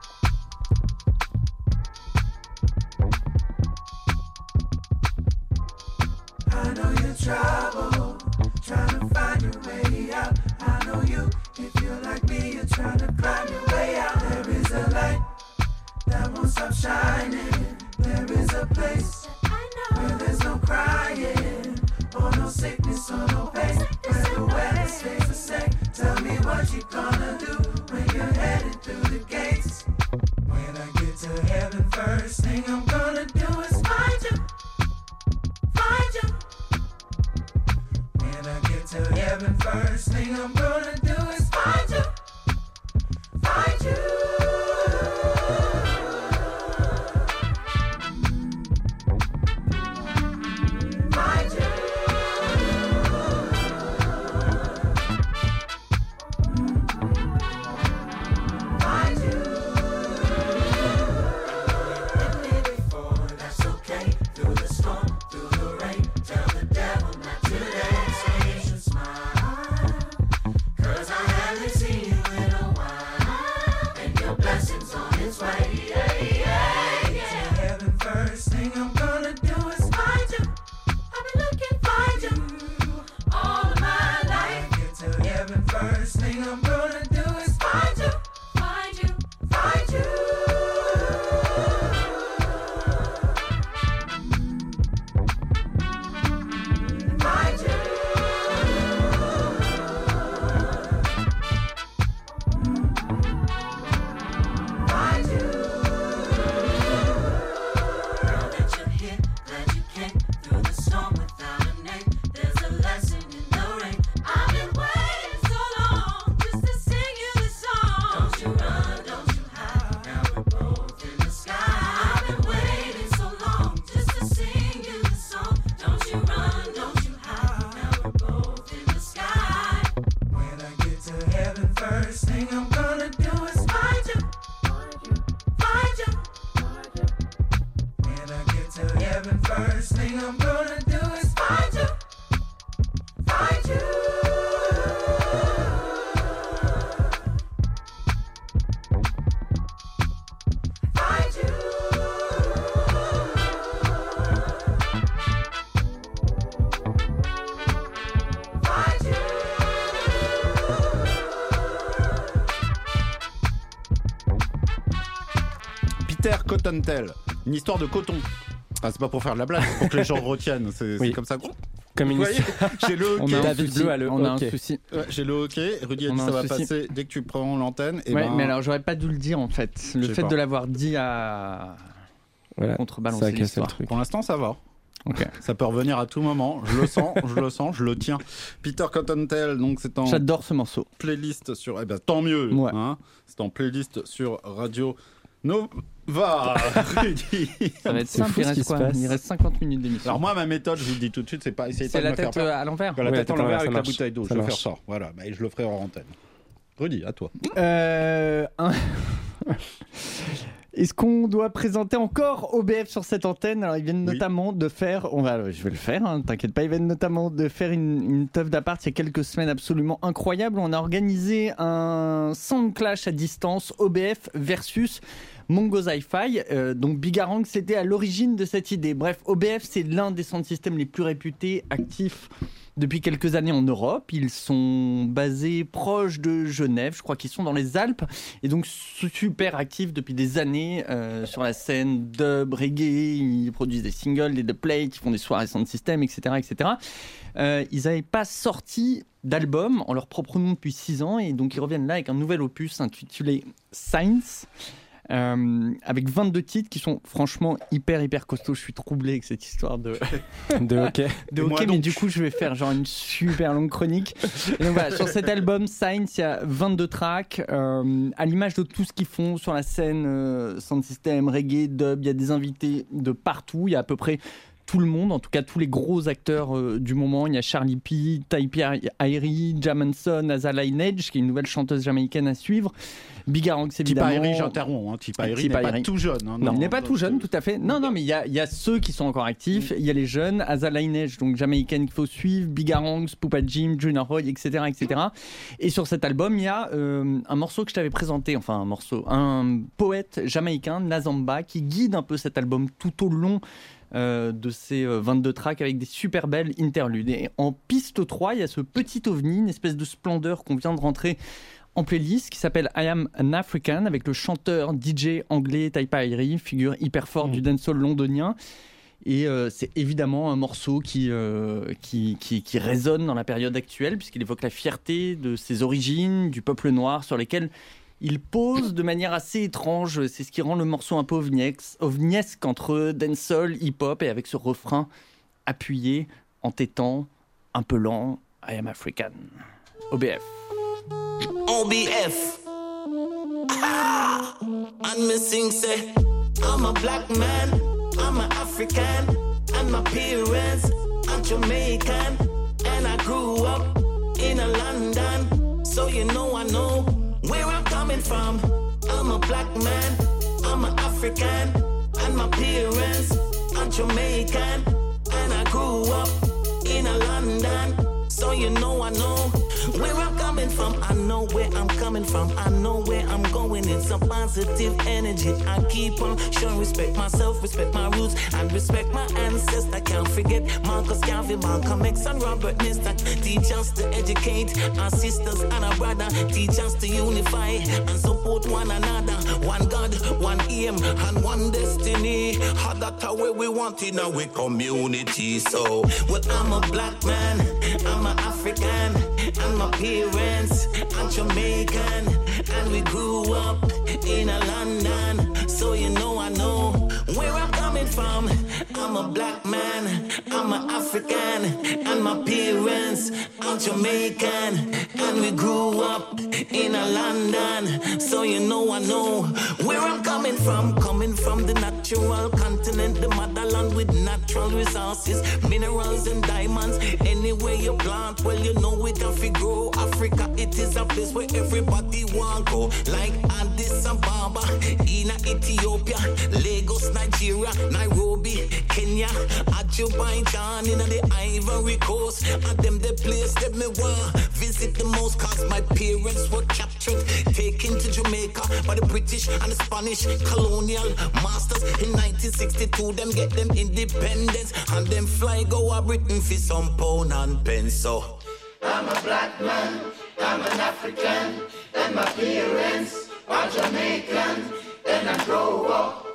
I know you're trouble, trying to find your way out. I know you, if you're like me, you're trying to climb your way out. There is a light that won't stop shining. There is a place where there's no crying, or no sickness, or no pain, where the weather stays the same. Tell me what you gonna do when you're headed through the gates. When I get to heaven, first thing I'm gonna do is find you. Find you. When I get to heaven, first thing I'm gonna do is find you. Find you. Peter Cottontail, une histoire de coton. Ah, c'est pas pour faire de la blague, c'est pour que les gens retiennent. C'est comme ça. Comme une j'ai le hockey. On a un souci. Ouais, j'ai le hockey. Rudy a dit ça va passer dès que tu prends l'antenne. Et mais alors j'aurais pas dû le dire en fait. Le fait de l'avoir dit à contrebalancer l'histoire. Pour l'instant, ça va. Okay. Ça peut revenir à tout moment. Je le sens, je le tiens. Peter Cottontail, donc c'est en. J'adore ce morceau. Playlist sur. Eh ben tant mieux. Ouais. Hein, c'est en playlist sur Radio Nova. Rudy. Ça va être simple. Il reste quoi ? Il reste 50 minutes d'émission. Alors moi, ma méthode, je vous le dis tout de suite, c'est pas essayer c'est de la me faire tête à l'envers. La tête à l'envers avec la marche. bouteille d'eau. Je vais faire ça. Voilà, et je le ferai en antenne. Rudy, à toi. Est-ce qu'on doit présenter encore OBF sur cette antenne ? Alors ils viennent notamment de faire, je vais le faire, hein, t'inquiète pas, ils viennent notamment de faire une teuf d'appart il y a quelques semaines absolument incroyable. On a organisé un sound clash à distance, OBF versus Mongo Hi-Fi. Donc Bigarang, c'était à l'origine de cette idée. Bref, OBF, c'est l'un des sound systems les plus réputés, actifs depuis quelques années en Europe. Ils sont basés proches de Genève, je crois qu'ils sont dans les Alpes, et donc super actifs depuis des années sur la scène dub, reggae. Ils produisent des singles, des dubplates, ils font des soirées sound system, etc. etc. Ils n'avaient pas sorti d'album en leur propre nom depuis 6 ans, et donc ils reviennent là avec un nouvel opus intitulé Science. Avec 22 titres qui sont franchement hyper costauds. Je suis troublé avec cette histoire de hockey. De hockey, mais du coup je vais faire genre une super longue chronique. Et donc voilà, sur cet album Science, il y a 22 tracks à l'image de tout ce qu'ils font sur la scène sound system, reggae, dub. Il y a des invités de partout. Il y a à peu près tout le monde, en tout cas tous les gros acteurs du moment. Il y a Charlie P, Type Irie, Jamanson, Azalea Nedge, qui est une nouvelle chanteuse jamaïcaine à suivre. Bigarang, c'est évidemment. Type Irie, j'interromps. Type Irie n'est pas tout jeune. Hein, non, il n'est pas tout jeune, tout à fait. Non, mais il y a ceux qui sont encore actifs. Il y a les jeunes, Azalea Nedge, donc jamaïcaine qu'il faut suivre, Bigarang, Poupa Jim, Junior Roy, etc., etc. Et sur cet album, il y a un morceau que je t'avais présenté, un poète jamaïcain, Nazamba, qui guide un peu cet album tout au long de ces 22 tracks avec des super belles interludes. Et en piste 3, il y a ce petit ovni, une espèce de splendeur qu'on vient de rentrer en playlist qui s'appelle I Am an African, avec le chanteur DJ anglais Taipa Irie, figure hyper forte du dancehall londonien. Et c'est évidemment un morceau qui résonne dans la période actuelle, puisqu'il évoque la fierté de ses origines, du peuple noir, sur lesquels il pose de manière assez étrange. C'est ce qui rend le morceau un peu ovniesque entre dancehall, hip-hop, et avec ce refrain appuyé, entêtant, un peu lent. I am African. OBF. OBF. And me sing say, I'm a black man, I'm an African, and my parents are Jamaican, and I grew up in London, so you know I know where I'm coming from. I'm a black man, I'm an African, and my parents are Jamaican, and I grew up in London, so you know I know where I'm coming from. I know where I'm coming from, I know where I'm going. It's a positive energy. I keep on showing respect myself, respect my roots, and respect my ancestors. Can't forget Marcus Garvey, Malcolm X, and Robert Nesta. Teach us to educate our sisters and our brother. Teach us to unify and support one another. One God, one aim, and one destiny. How that's how we want in our community. So, well, I'm a black man, I'm an African, and my parents are Jamaican, and we grew up in London, so you know I know where I'm coming from. I'm a black man, I'm an African, and my parents are Jamaican, and we grew up in London, so you know I know where I'm coming from. Coming from the natural continent, the motherland with natural resources, minerals and diamonds. Anywhere you plant, well you know it have to grow. Africa, it is a place where everybody want go. Like Addis Ababa, in Ethiopia, Lagos, Nigeria, Nairobi, Kenya, Azerbaijan, in the Ivory Coast. And them the place that me want visit the most, cause my parents were captured, taken to Jamaica by the British and the Spanish colonial masters. In 1962, them get them independence, and them fly go a Britain for some pound and pence. So I'm a black man, I'm an African, and my parents are Jamaican, and I grow up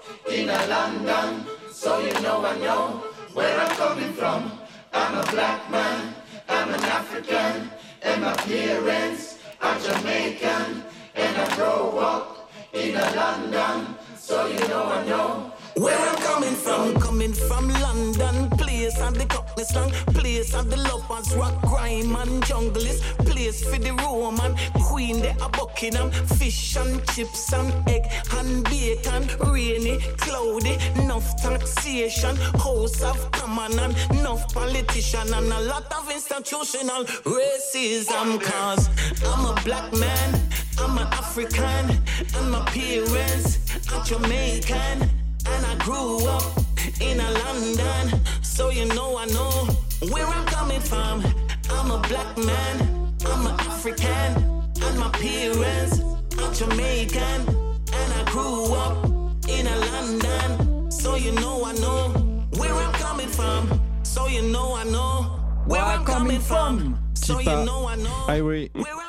in a London, so you know I know where I'm coming from. I'm a black man, I'm an African, and my parents are Jamaican, and I grow up in a London, so you know I know where I'm coming from. Coming from London, place of the cockney slang, place of the lovers, rock, grime and jungle is place for the Roman queen, they are Buckingham, fish and chips and egg and bacon, rainy, cloudy, enough taxation, house of common and enough politician and a lot of institutional racism, cause I'm a black man, I'm an African, and my parents are Jamaican. And I grew up in a London, so you know I know where I'm coming from. I'm a black man, I'm an African, and my parents are Jamaican. And I grew up in a London, so you know I know where I'm coming from. So you know I know where I'm coming from. So you know I know Irie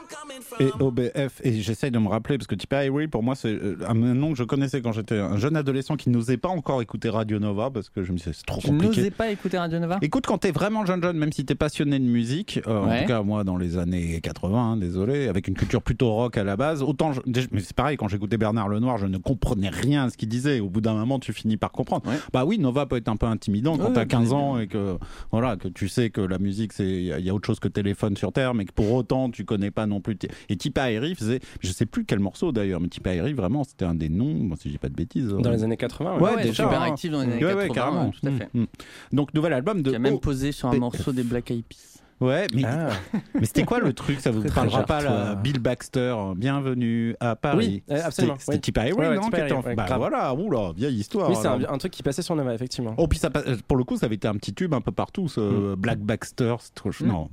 et OBF, et j'essaye de me rappeler parce que Tipa Irie pour moi c'est un nom que je connaissais quand j'étais un jeune adolescent qui n'osait pas encore écouter Radio Nova parce que je me disais c'est trop compliqué. Tu n'osais pas écouter Radio Nova ? Écoute, quand t'es vraiment jeune, même si t'es passionné de musique, en tout cas moi dans les années 80, désolé, avec une culture plutôt rock à la base, autant mais c'est pareil, quand j'écoutais Bernard Lenoir, je ne comprenais rien à ce qu'il disait. Au bout d'un moment, tu finis par comprendre. Bah oui, Nova peut être un peu intimidant quand t'as 15 ans et que voilà, que tu sais que la musique c'est il y a autre chose que téléphone sur terre, mais que pour autant tu connais pas non plus. Et Tipa Irie faisait, je sais plus quel morceau d'ailleurs, mais Tipa Irie vraiment c'était un des noms, si j'ai pas de bêtises. Dans les années 80, ouais déjà super actif dans les années 80, carrément. Tout à fait. Donc nouvel album de. Qui a même posé sur un morceau des Black Eyed Peas. Ouais, mais, mais c'était quoi le truc? Ça vous parlera pas là, Bill Baxter, bienvenue à Paris. Oui, absolument. C'était Tipa Irie, non? Bah voilà, oula, vieille histoire. Oui, c'est un truc qui passait sur Nova, effectivement. Oh, puis ça, pour le coup, ça avait été un petit tube un peu partout, ce Black Baxter. Non.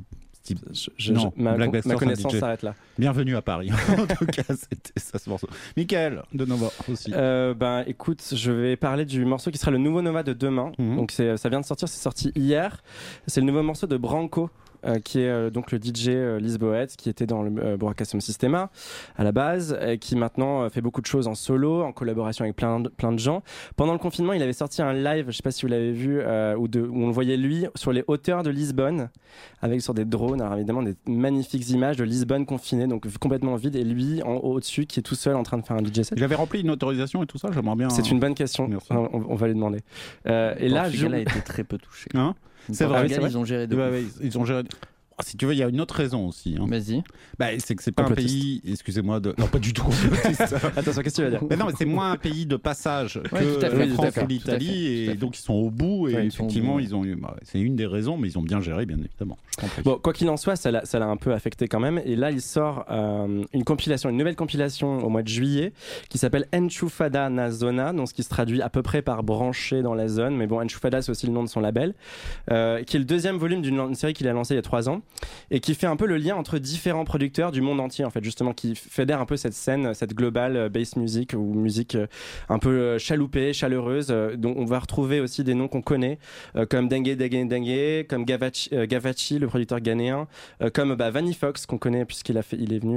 Ma connaissance s'arrête là. Bienvenue à Paris. En tout cas, c'était ça ce morceau. Mickaël de Nova aussi. Écoute, je vais parler du morceau qui sera le nouveau Nova de demain. Donc ça vient de sortir, c'est sorti hier. C'est le nouveau morceau de Branco. Qui est donc le DJ Lisboète, qui était dans le Broadcastum Systema à la base, et qui maintenant fait beaucoup de choses en solo, en collaboration avec plein de gens. Pendant le confinement, il avait sorti un live, je sais pas si vous l'avez vu, où on le voyait lui sur les hauteurs de Lisbonne, avec sur des drones, alors évidemment des magnifiques images de Lisbonne confinée, donc complètement vide, et lui au-dessus qui est tout seul en train de faire un DJ set. Il avait rempli une autorisation et tout ça, j'aimerais bien. C'est une bonne question, on va lui demander. Et là, Portugal a été très peu touché. Hein? C'est vrai, ils ont géré de ouf. Ils ont géré. Si tu veux, il y a une autre raison aussi. Hein. Vas-y. Bah, c'est que c'est pas un pays. Excusez-moi de. Non, pas du tout. Attention, qu'est-ce que tu vas dire? Mais non, mais c'est moins un pays de passage que la France et l'Italie, et donc ils sont au bout. Et effectivement, ils ont eu. C'est une des raisons, mais ils ont bien géré, bien évidemment. Bon, quoi qu'il en soit, ça l'a un peu affecté quand même. Et là, il sort une nouvelle compilation au mois de juillet qui s'appelle Enchufada na Zona, donc ce qui se traduit à peu près par branché dans la zone. Mais bon, Enchufada, c'est aussi le nom de son label, qui est le deuxième volume d'une série qu'il a lancée il y a 3 ans. Et qui fait un peu le lien entre différents producteurs du monde entier, en fait, justement, qui fédère un peu cette scène, cette global bass music, ou musique un peu chaloupée, chaleureuse, dont on va retrouver aussi des noms qu'on connaît, comme Dengue, comme Gavachi, le producteur ghanéen, comme Vanny Fox, qu'on connaît puisqu'il a fait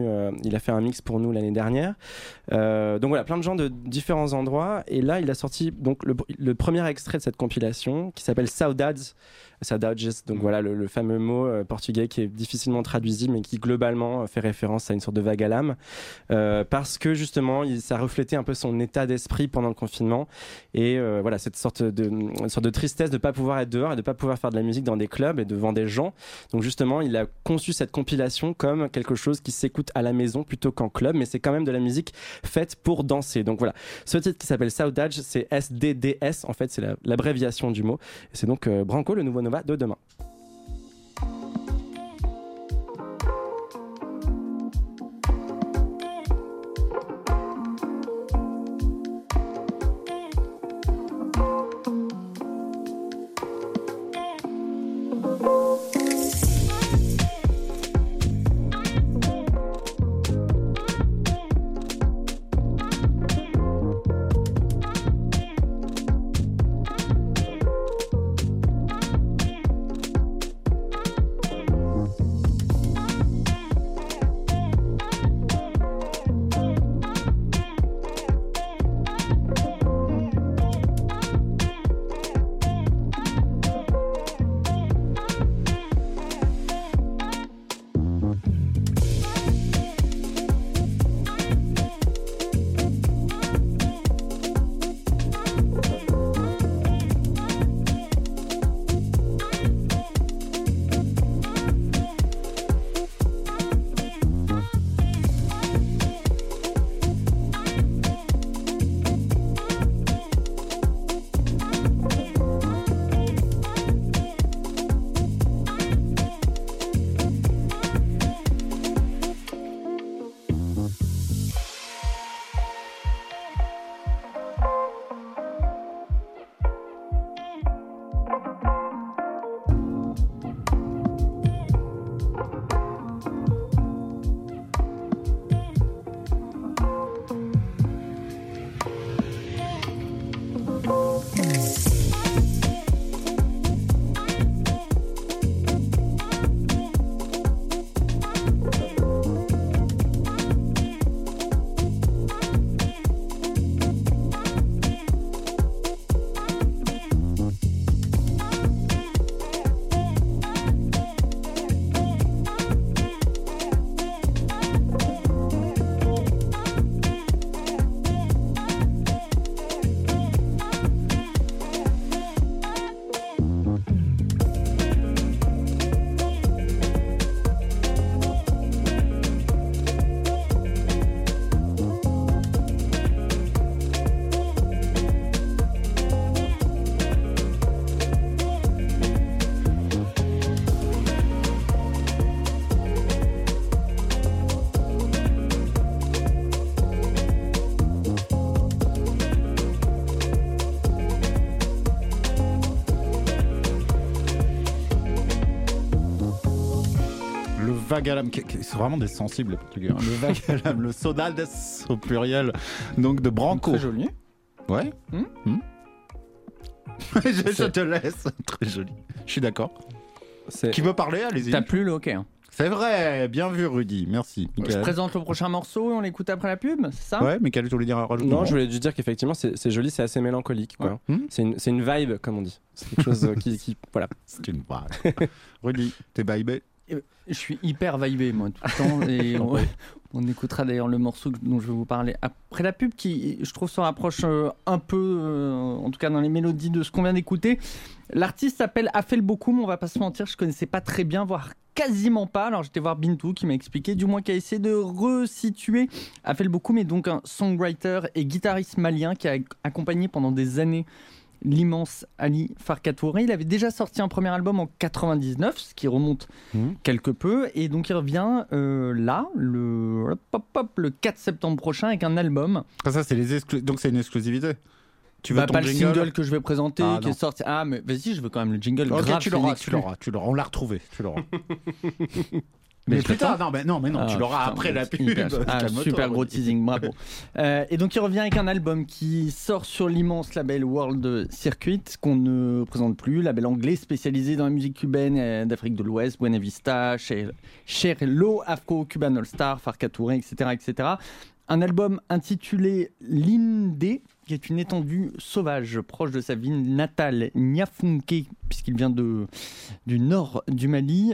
un mix pour nous l'année dernière. Donc voilà, plein de gens de différents endroits. Et là, il a sorti donc le premier extrait de cette compilation, qui s'appelle Saudades, donc voilà le fameux mot portugais qui est difficilement traduisible mais qui globalement fait référence à une sorte de vague à l'âme, parce que justement ça reflétait un peu son état d'esprit pendant le confinement, et voilà cette sorte de tristesse de ne pas pouvoir être dehors et de ne pas pouvoir faire de la musique dans des clubs et devant des gens. Donc justement il a conçu cette compilation comme quelque chose qui s'écoute à la maison plutôt qu'en club, mais c'est quand même de la musique faite pour danser. Donc voilà, ce titre qui s'appelle Saudades, c'est SDDS, en fait c'est l'abréviation du mot, et c'est donc Branco, le nouveau Nova de demain. vague à l'âme, c'est vraiment des sensibles les Portugais. Hein. Le vague à l'âme, le saudades au pluriel, donc de Branco. Très joli. Ouais. Je te laisse. Très joli. Je suis d'accord. Qui veut parler? Allez-y. T'as plus le hockey. Hein. C'est vrai, bien vu Rudy, merci. Je présente le prochain morceau et on l'écoute après la pub, c'est ça? Ouais, Michael, tu voulais dire un rajout? Non, je voulais juste dire qu'effectivement c'est joli, c'est assez mélancolique. Quoi. Ouais. C'est une vibe, comme on dit. C'est quelque chose qui voilà. C'est une vibe. Rudy, t'es vibé? Je suis hyper vibé moi tout le temps et on écoutera d'ailleurs le morceau dont je vais vous parler après la pub qui je trouve se rapproche un peu en tout cas dans les mélodies de ce qu'on vient d'écouter. L'artiste s'appelle Afel Bokoum, on va pas se mentir, je connaissais pas très bien, voire quasiment pas. Alors j'étais voir Bintou qui m'a expliqué, du moins qui a essayé de resituer. Afel Bokoum est donc un songwriter et guitariste malien qui a accompagné pendant des années l'immense Ali Farka Touré. Il avait déjà sorti un premier album en 99, ce qui remonte quelque peu, et donc il revient là, le 4 septembre prochain, avec un album. Ça, c'est donc c'est une exclusivité. Tu veux ton pas jingle? le single que je vais présenter, qui est sorti. Ah, mais vas-y, je veux quand même le jingle. Ok, grave, tu l'auras. On l'a retrouvé, tu l'auras. Mais plus tard, non, tu l'auras après la pub. Super gros teasing, bravo. Et donc il revient avec un album qui sort sur l'immense label World Circuit, qu'on ne présente plus, label anglais spécialisé dans la musique cubaine d'Afrique de l'Ouest, Buena Vista, Cherlo, Afro, Cuban All Star, Farka Touré, etc. Un album intitulé Linde, qui est une étendue sauvage proche de sa ville natale, Niafunke, puisqu'il vient du nord du Mali.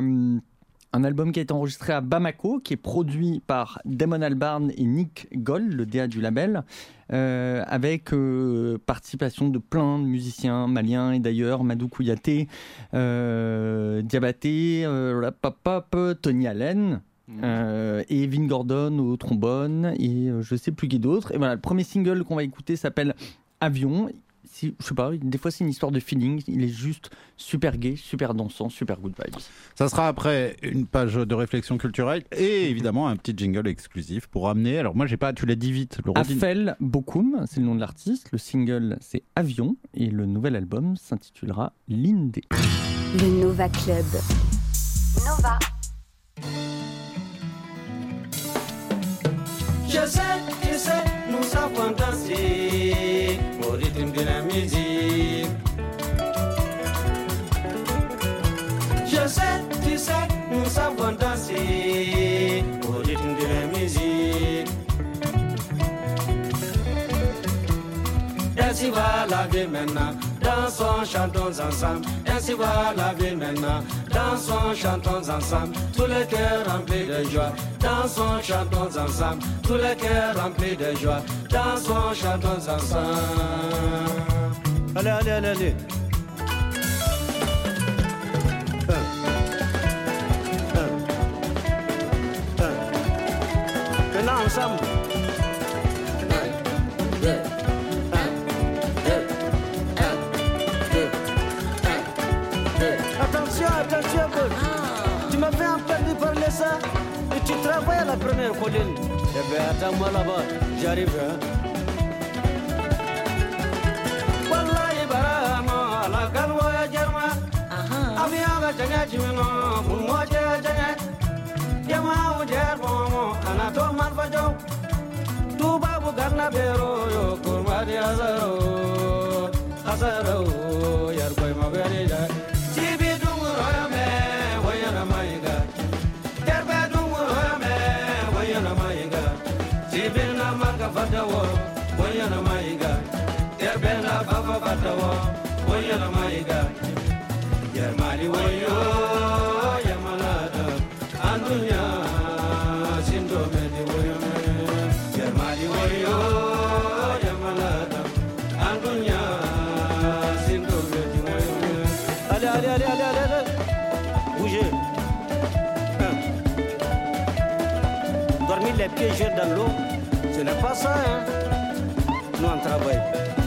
Un album qui a été enregistré à Bamako, qui est produit par Damon Albarn et Nick Gold, le DA du label, avec participation de plein de musiciens maliens et d'ailleurs Madou Kouyaté, Diabaté, Tony Allen. Et Vin Gordon au trombone et je sais plus qui d'autre. Et voilà, le premier single qu'on va écouter s'appelle Avion. Je sais pas, des fois c'est une histoire de feeling. Il est juste super gay, super dansant, super good vibes. Ça sera après une page de réflexion culturelle et évidemment un petit jingle exclusif pour amener. Alors moi j'ai pas, tu l'as dit vite. Afel Bokoum, c'est le nom de l'artiste. Le single c'est Avion et le nouvel album s'intitulera Linde. Le Nova Club. Nova. Je sais, tu sais, nous savons danser au rythme de la musique. Je sais, tu sais, nous savons danser au rythme de la musique. Ainsi va la vie maintenant, dansons, chantons ensemble. Ainsi va la vie maintenant, dansons, chantons ensemble. Tous les cœurs remplis de joie, dansons, chantons ensemble. Tous les cœurs remplis de joie, dansons, chantons ensemble. Allez, allez, allez, allez. Maintenant ensemble. Attention, tu m'as fait entendu parler ça et tu travailles à la première colline. Eh bien, attends-moi là-bas, j'arrive. Wallahi barama la galwa ya jarma. Abiya ga janya jimino, munwa janya. Yama o jarbo, anato marfajo. Tu babu garna bero yo kurma di azaro. Azaro yar koy mabere ja. Fatawa, Wayana Maiga, Yerbena Baba Fatawa, Wayana Maiga, Yermali Wayo, Yamalada, Andunya, Sindo Medi Wayame, Yermali Wayo, Yamalada, Andunya, Sindo Medi Wayame. Allez, bougez. Dormir les pieds jeux dans l'eau. Ce n'est pas ça, hein. Nous on travaille.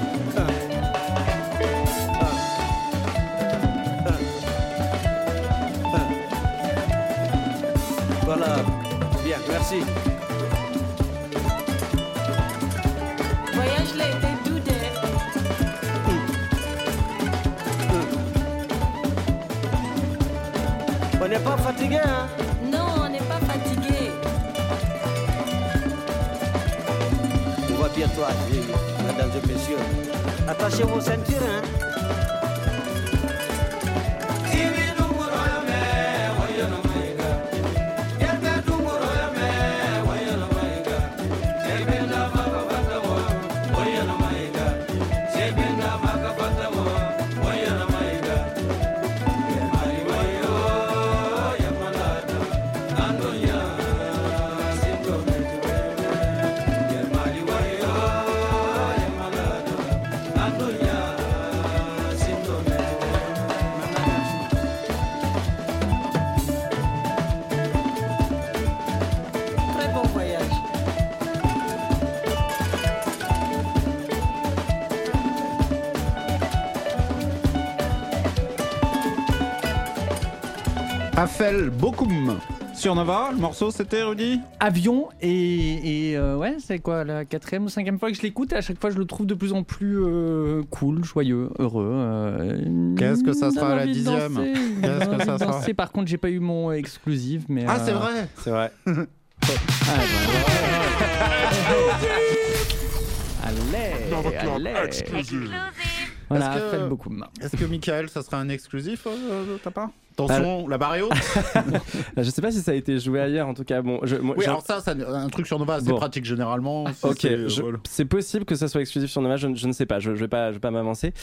Voilà, bien, merci. Voyage l'été doudé. On n'est pas fatigué, hein. Non. bientôt arriver, mesdames et messieurs. Attachez vos ceintures, hein. Afel Bokoum sur Nova. Le morceau c'était Rudy Avion et ouais, c'est quoi la 4e ou 5e fois que je l'écoute et à chaque fois je le trouve de plus en plus cool, joyeux, heureux. Qu'est-ce que ça sera à la 10e? Qu'est-ce que ça sera? Par contre, j'ai pas eu mon exclusive, mais ah c'est vrai. C'est vrai. Allez. Voilà, faites beaucoup. Est-ce que Michael, ça sera un exclusif de ta part? Attention, la barre est haute. Je sais pas si ça a été joué ailleurs, en tout cas. Bon, alors ça, un truc sur Nova, c'est pratique généralement. Ok, c'est possible que ça soit exclusif sur Nova, je ne sais pas, je vais pas m'avancer.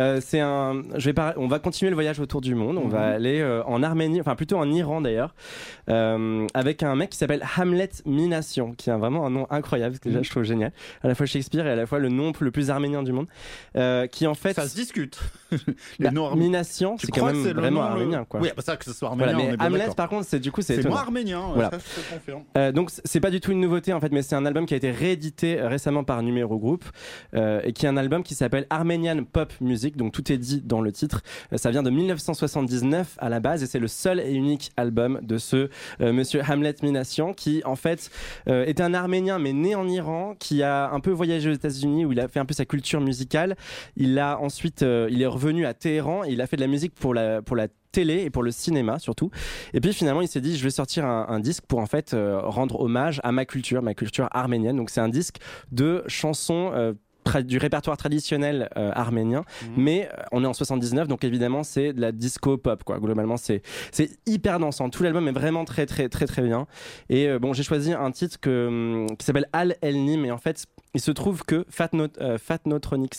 On va continuer le voyage autour du monde, on va aller en Arménie, enfin plutôt en Iran d'ailleurs, avec un mec qui s'appelle Hamlet Minassian, qui a vraiment un nom incroyable, que déjà je trouve génial, à la fois Shakespeare et à la fois le nom le plus arménien du monde, qui en fait... Ça se discute. Minassian, c'est quand même vraiment arménien, quoi. Oui, c'est ça que ce soit arménien. Voilà, mais Hamlet, d'accord. par contre, c'est moins arménien. Voilà. Ça, je te confirme. Donc, c'est pas du tout une nouveauté en fait, mais c'est un album qui a été réédité récemment par Numéro Group et qui est un album qui s'appelle Armenian Pop Music. Donc, tout est dit dans le titre. Ça vient de 1979 à la base et c'est le seul et unique album de ce monsieur Hamlet Minassian qui en fait était un Arménien mais né en Iran, qui a un peu voyagé aux États-Unis où il a fait un peu sa culture musicale. Il a ensuite, il est revenu à Téhéran et il a fait de la musique pour la télé et pour le cinéma surtout. Et puis finalement il s'est dit je vais sortir un disque pour en fait rendre hommage à ma culture arménienne. Donc c'est un disque de chansons du répertoire traditionnel arménien, mais on est en 79, donc évidemment c'est de la disco pop quoi. Globalement c'est hyper dansant, tout l'album est vraiment très très très très bien. Et bon, j'ai choisi un titre qui s'appelle Al El Nim, et en fait il se trouve que Fatnotronics,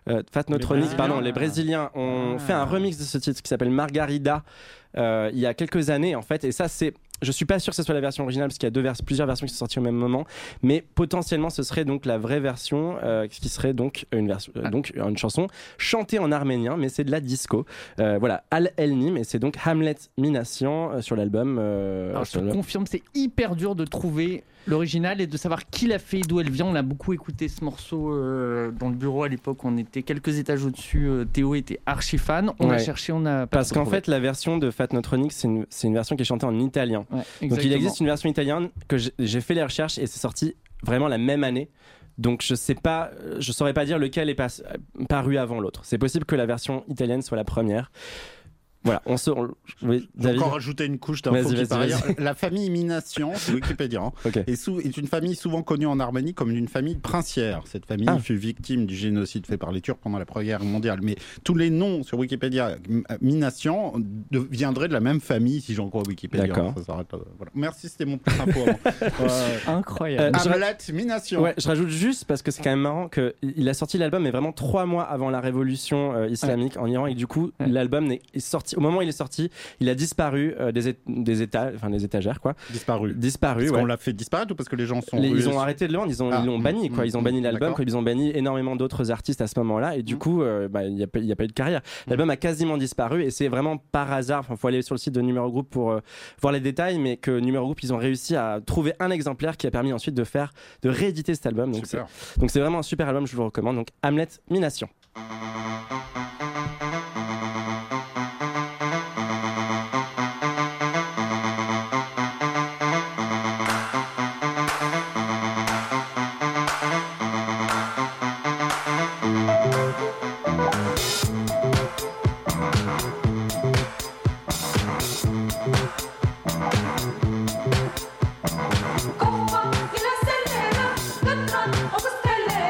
les Brésiliens ont fait un remix de ce titre qui s'appelle Margarida il y a quelques années en fait, et ça je suis pas sûr que ce soit la version originale parce qu'il y a plusieurs versions qui sont sorties au même moment, mais potentiellement ce serait donc la vraie version qui serait donc une chanson chantée en arménien, mais c'est de la disco. Voilà, Al El Nim, et c'est donc Hamlet Minassian sur l'album. Alors je te confirme, c'est hyper dur de trouver l'original et de savoir qui l'a fait, d'où elle vient. On a beaucoup écouté ce morceau dans le bureau à l'époque, on était quelques étages au-dessus, Théo était archi fan, on a cherché, on a pas parce qu'en fait la version de Fatnotronics c'est une version qui est chantée en italien. Ouais, donc il existe une version italienne que j'ai fait les recherches et c'est sorti vraiment la même année. Donc je saurais pas dire lequel est paru avant l'autre. C'est possible que la version italienne soit la première. Voilà, oui, j'ai encore rajouté une couche d'infos qui par ailleurs. La famille Minassian, c'est Wikipédia, est une famille souvent connue en Arménie comme une famille princière. Cette famille fut victime du génocide fait par les Turcs pendant la Première Guerre mondiale. Mais tous les noms sur Wikipédia Minassian viendraient de la même famille, si j'en crois Wikipédia. D'accord. Ça s'arrête là. Voilà. Merci, c'était mon plus info. Incroyable. Hamlet Minassian. Ouais, je rajoute juste parce que c'est quand même marrant qu'il a sorti l'album mais vraiment 3 mois avant la révolution islamique en Iran, et du coup l'album est sorti. Au moment où il est sorti, il a disparu des étagères quoi. Disparu. Parce qu'on l'a fait disparaître ou parce que les gens sont ils ont arrêté de le vendre, ils l'ont banni quoi. Ils ont banni l'album, ils ont banni énormément d'autres artistes à ce moment-là, et du coup il n'y a pas eu de carrière. L'album a quasiment disparu et c'est vraiment par hasard. Enfin, faut aller sur le site de Numéro Group pour voir les détails, mais que Numéro Group ils ont réussi à trouver un exemplaire qui a permis ensuite de rééditer cet album. Donc c'est vraiment un super album, je vous le recommande. Donc Hamlet Minassian. Stelle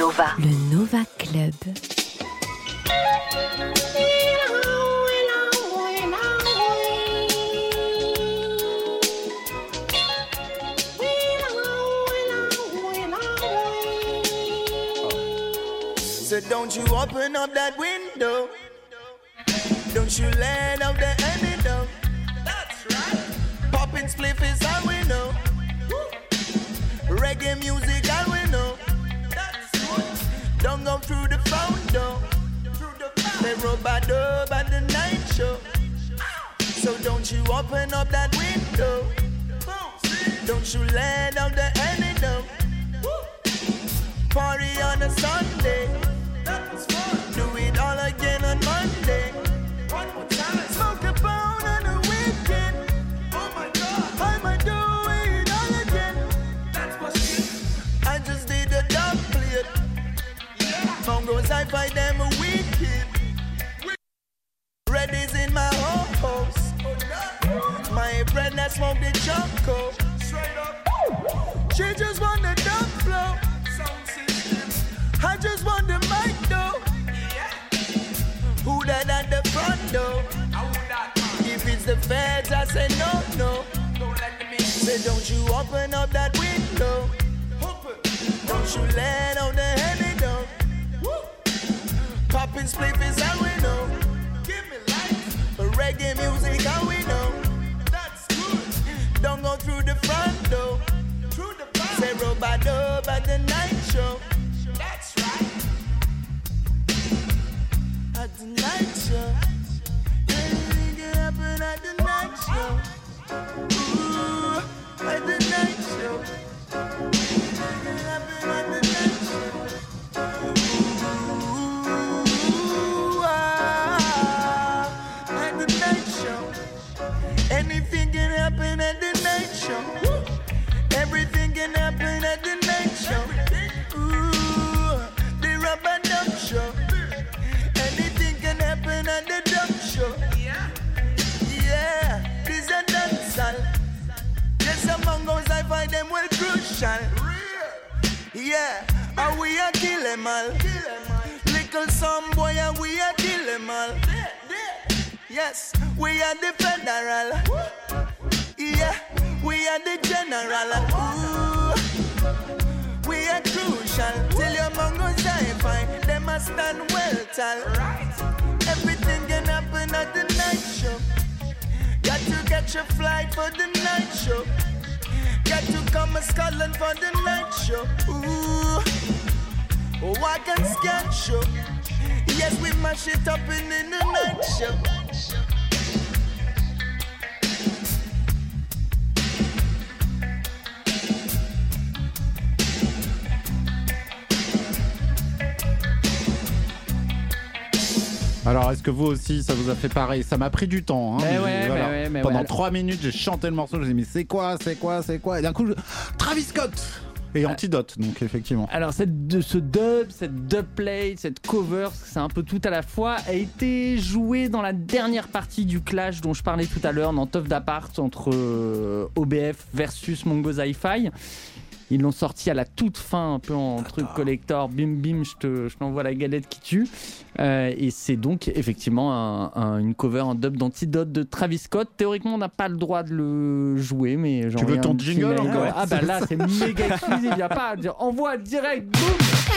Nova. Le Nova Club. So don't you open up that window. Don't you let out the antidote. That's right. Poppin' spliff is how we know. Reggae music how we know. That's good. Don't go through the front door. They rub a dub at the night show. So don't you open up that window. Don't you let out the antidote. Party on a Sunday. Do it all again on Monday. One more time. Smoke a pound on a weekend. Oh my God. I might do it all again. That's what's it. I just did a dub plate. Mongos, I fight them a wicked. Red is in my house. My friend that smoked the choco. Straight up. She just want the dub flow. I just want the mic though. Who that at the front door? If it's the feds, I say no, no. Say don't you open up that window. Don't you let out the antidote. Poppin' spliff is how we know. Give me life. Reggae music how we know. That's good. Don't go through the front door. Say robot dub at the night show. That's right. At the night show. Anything can happen at the night show. Ooh, at the night show. Anything can happen at the night show. Ooh, at the night show. Anything can happen at the night show. Everything can happen at the night show. Rubber dub show. Anything can happen at the dub show. Yeah, this a dancehall. Yes, among us I find them well crucial. Yeah, and we a kill them all. Little some boy and we a kill them all. Yes, we are the federal. Yeah, we are the general. Ooh, we are crucial. Till your mongos die fine, they must stand well tall. Everything can happen at the night show. Got to catch a flight for the night show. Got to come to Scotland for the night show. Ooh, walk and scan show. Yes, we mash it up in the night show. Alors, est-ce que vous aussi, ça vous a fait pareil? Ça m'a pris du temps. Hein, mais pendant 3 minutes, j'ai chanté le morceau. Je me suis dit, mais c'est quoi? Et d'un coup, Travis Scott et Antidote, donc effectivement. Alors, ce dub, cette dubplate, cette cover, c'est un peu tout à la fois, a été joué dans la dernière partie du clash dont je parlais tout à l'heure, dans Tough d'Apart, entre OBF versus Mongos Hi-Fi. Ils l'ont sorti à la toute fin, un peu en truc collector, bim bim, je t'envoie la galette qui tue. Et c'est donc effectivement une cover, un dub d'Antidote de Travis Scott. Théoriquement, on n'a pas le droit de le jouer, mais tu veux ton jingle encore? Ah bah là, c'est méga exclusif, il n'y a pas à dire envoie direct, boum.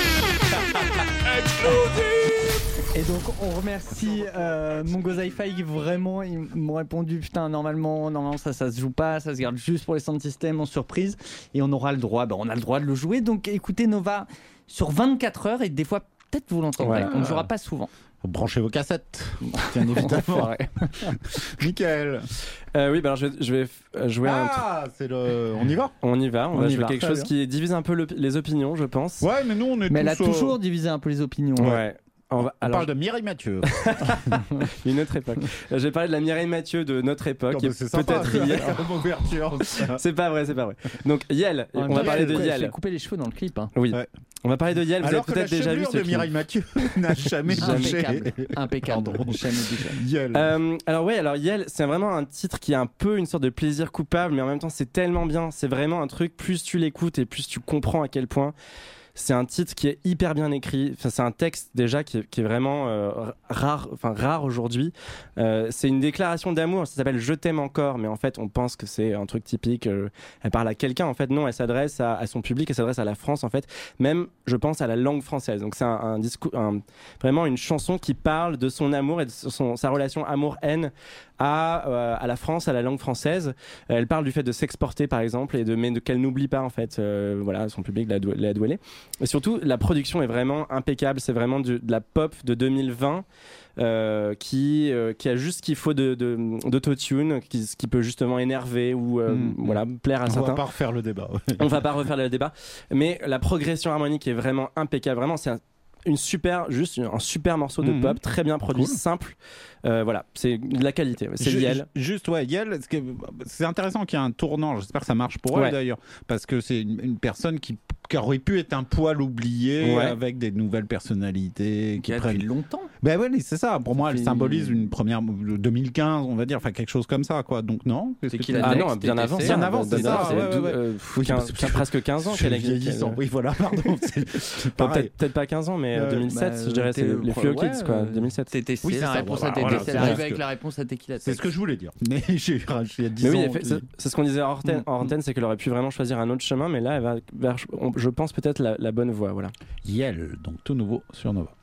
Et donc on remercie Mongos Hi-Fi qui vraiment ils m'ont répondu putain normalement ça se joue pas, ça se garde juste pour les sound systems en surprise et on aura le droit, on a le droit de le jouer, donc écoutez Nova sur 24 heures et des fois peut-être vous l'entendrez, on ne jouera pas souvent. Branchez vos cassettes, bien évidemment. Michael. Oui, alors je vais jouer on y va. On va jouer quelque chose qui divise un peu les opinions, je pense. Ouais, mais nous on est mais elle a toujours divisé un peu les opinions. Ouais. On parle de Mireille Mathieu. Une autre époque. Je vais parler de la Mireille Mathieu de notre époque. C'est sympa, c'est pas vrai. Donc Yel, on va parler de Yel. Elle s'est coupé les cheveux dans le clip. Hein. Oui. Ouais. On va parler de Yel. Vous alors avez peut-être déjà vu ce de Mireille Mathieu n'a jamais bougé. Impeccable. Yel. Alors Yel, c'est vraiment un titre qui est un peu une sorte de plaisir coupable, mais en même temps c'est tellement bien. C'est vraiment un truc. Plus tu l'écoutes et plus tu comprends à quel point C'est un titre qui est hyper bien écrit. Enfin, c'est un texte déjà qui est vraiment rare aujourd'hui. C'est une déclaration d'amour. Ça s'appelle Je t'aime encore, mais en fait, on pense que c'est un truc typique. Elle parle à quelqu'un. En fait, non, elle s'adresse à son public. Elle s'adresse à la France, en fait. Même, je pense, à la langue française. Donc, c'est un discours, vraiment une chanson qui parle de son amour et de sa relation amour-haine à la France, à la langue française. Elle parle du fait de s'exporter, par exemple, mais qu'elle n'oublie pas, en fait, voilà, son public, là d'où elle est. Et surtout, la production est vraiment impeccable. C'est vraiment de la pop de 2020 qui a juste ce qu'il faut d'autotune, qui peut justement énerver ou voilà, plaire à certains. On va pas refaire le débat. On va pas refaire le débat. Mais la progression harmonique est vraiment impeccable. Vraiment, c'est un super morceau de pop, très bien produit, cool. Simple. Voilà, c'est de la qualité. C'est Yel. Juste, ouais, Yel, c'est intéressant qu'il y ait un tournant. J'espère que ça marche pour elle d'ailleurs. Parce que c'est une personne qui aurait pu être un poil oublié avec des nouvelles personnalités qui prennent longtemps. Ben oui, c'est ça. Pour moi, elle symbolise une première 2015, on va dire, enfin quelque chose comme ça, quoi. Donc non. C'est qu'il a non, bien avant. Bien avant, c'est ça. Presque 15 ans qu'elle est vieillissant. Oui, voilà, pardon. Peut-être pas 15 ans, mais 2007, je dirais, c'est les Fluo Kids, quoi. 2007. TTC, c'est la réponse à TTC. Elle arrive avec la réponse à Tequila. C'est ce que je voulais dire. Mais j'ai 10 ans. C'est ce qu'on disait hors antenne, c'est qu'elle aurait pu vraiment choisir un autre chemin, mais là, elle va vers, je pense, peut-être la bonne voie. Voilà. Yel, donc tout nouveau sur Nova.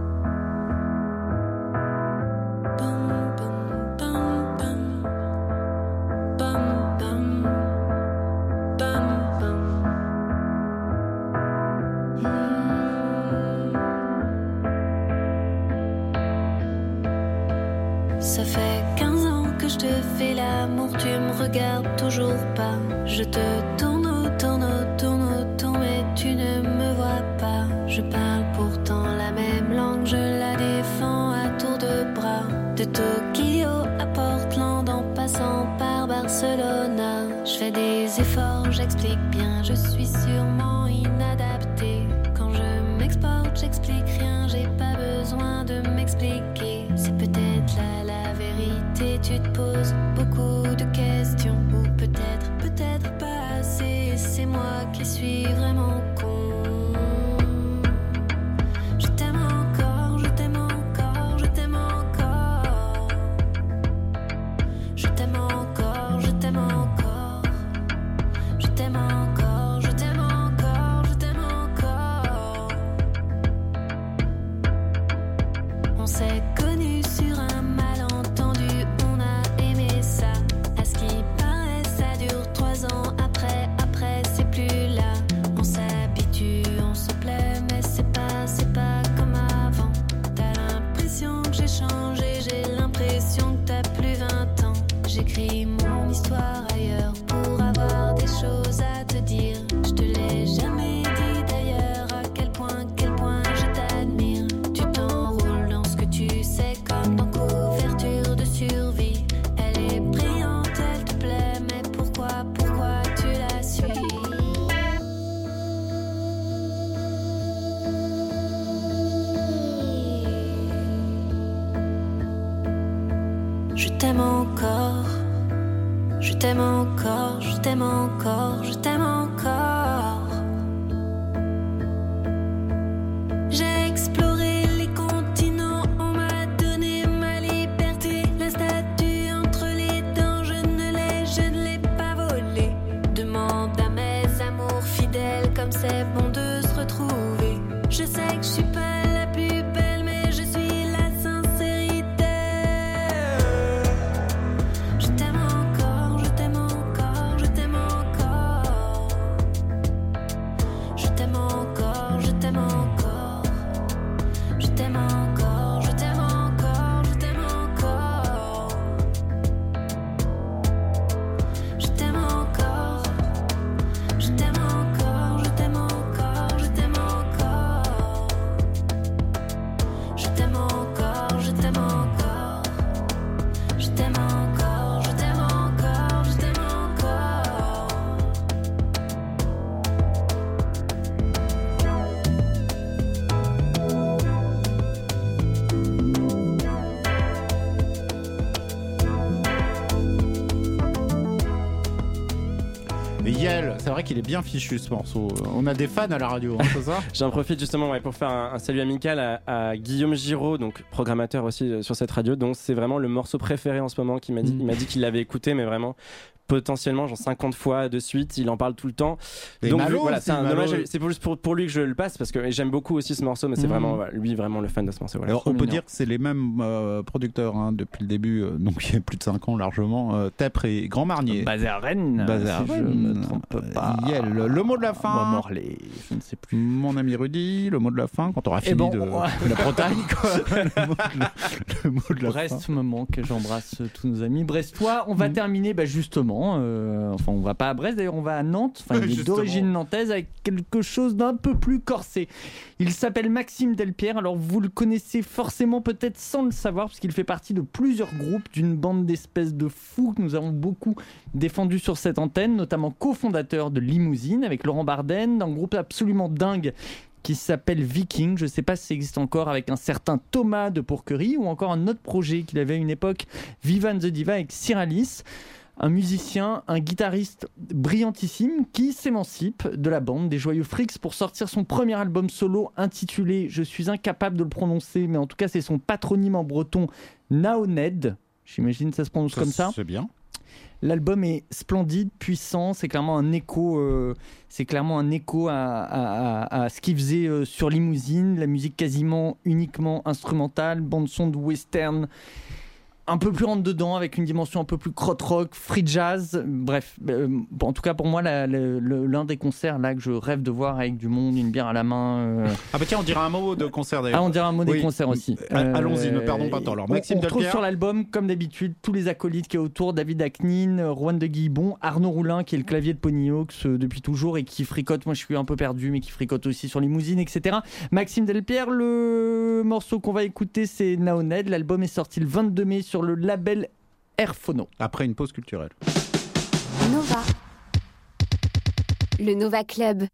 Ça fait 15 ans que je te fais l'amour, tu me regardes toujours pas. Je te tourne autour, mais tu ne me vois pas. Je parle pourtant la même langue, je la défends à tour de bras. De Tokyo à Portland en passant par Barcelona. Je fais des efforts, j'explique bien, je suis sûrement inadaptée. Quand je m'exporte, j'explique rien, j'ai pas besoin de m'expliquer. C'est peut-être là la vérité, tu te poses beaucoup de questions. Ou peut-être pas assez, c'est moi qui suis vraiment con. Je t'aime encore, je t'aime encore, je t'aime encore. Je t'aime encore, je t'aime encore. Je t'aime encore, je t'aime encore, je t'aime encore. On s'est connus sur un malentendu, on a aimé ça. À ce qui paraît, ça dure 3 ans. Après, c'est plus là. On s'habitue, on se plaît, mais c'est pas comme avant. T'as l'impression que j'ai changé, j'ai l'impression que t'as plus 20 ans. J'écris mon histoire ailleurs pour avoir des choses à te dire. Je te l'ai jamais dit d'ailleurs, à quel point je t'admire. Tu t'enroules dans ce que tu sais comme dans couverture de survie. Elle est brillante, elle te plaît, mais pourquoi tu la suis? Je t'aime encore, je t'aime encore, je t'aime encore, je t'aime encore. J'ai exploré les continents, on m'a donné ma liberté. La statue entre les dents, je ne l'ai pas volée. Demande à mes amours fidèles comme c'est bon de se retrouver. Je sais que je suis pas la plus belle, mais je suis la sincérité. Je t'aime encore, je t'aime encore, je t'aime encore. vrai qu'il est bien fichu ce morceau. On a des fans à la radio, hein, c'est ça? J'en profite justement pour faire un salut amical à Guillaume Giraud, donc programmateur aussi sur cette radio, donc c'est vraiment le morceau préféré en ce moment. Il m'a dit qu'il l'avait écouté, mais vraiment potentiellement genre 50 fois de suite, il en parle tout le temps. Et donc Malo, voilà, c'est un Malo. dommage, c'est pour lui que je le passe parce que j'aime beaucoup aussi ce morceau, mais c'est vraiment lui vraiment le fan de ce morceau. Voilà. Alors, on peut dire que c'est les mêmes producteurs hein, depuis le début, donc il y a plus de 5 ans largement, Tepre et Grand Marnier. Basé à Rennes, si je me trompe pas. Yel, le mot de la fin. Morlaix, je ne sais plus. Mon ami Rudy, le mot de la fin quand on aura fini de la Bretagne. Le mot de la Brest fin. me manque, j'embrasse tous nos amis brestois. On va terminer justement, enfin on va pas à Brest d'ailleurs, on va à Nantes, enfin il est d'origine nantaise avec quelque chose d'un peu plus corsé. Il s'appelle Maxime Delpierre, alors vous le connaissez forcément peut-être sans le savoir parce qu'il fait partie de plusieurs groupes d'une bande d'espèces de fous que nous avons beaucoup défendu sur cette antenne, notamment cofondateur de Limousine avec Laurent Barden, d'un groupe absolument dingue qui s'appelle Viking, je ne sais pas si ça existe encore, avec un certain Thomas de Pourquerie, ou encore un autre projet qu'il avait à une époque, Vivan the Diva avec Cyralis, un musicien, un guitariste brillantissime qui s'émancipe de la bande des Joyeux Freaks pour sortir son premier album solo intitulé, je suis incapable de le prononcer, mais en tout cas c'est son patronyme en breton, Naoned, j'imagine que ça se prononce comme ça. C'est bien. L'album est splendide, puissant, c'est clairement un écho, à ce qu'il faisait sur Limousine, la musique quasiment uniquement instrumentale, bande son de western, un peu plus rentre dedans avec une dimension un peu plus krautrock, free jazz, bref, en tout cas pour moi l'un des concerts là que je rêve de voir avec du monde, une bière à la main. Ah bah tiens, on dirait un mot de concert d'ailleurs. Ah, on dirait un mot des concerts aussi. Allons-y, ne perdons pas de temps. Alors Maxime on trouve Delpierre. sur l'album comme d'habitude tous les acolytes qui est autour, David Aknin, Juan de Guillebon, Arnaud Roulin qui est le clavier de Pony Hawks depuis toujours et qui fricote, moi je suis un peu perdu mais qui fricote aussi sur Limousine, etc. Maxime Delpierre, le morceau qu'on va écouter c'est Naoned, l'album est sorti le 22 mai sur le label Airphono. Après une pause culturelle. Nova. Le Nova Club.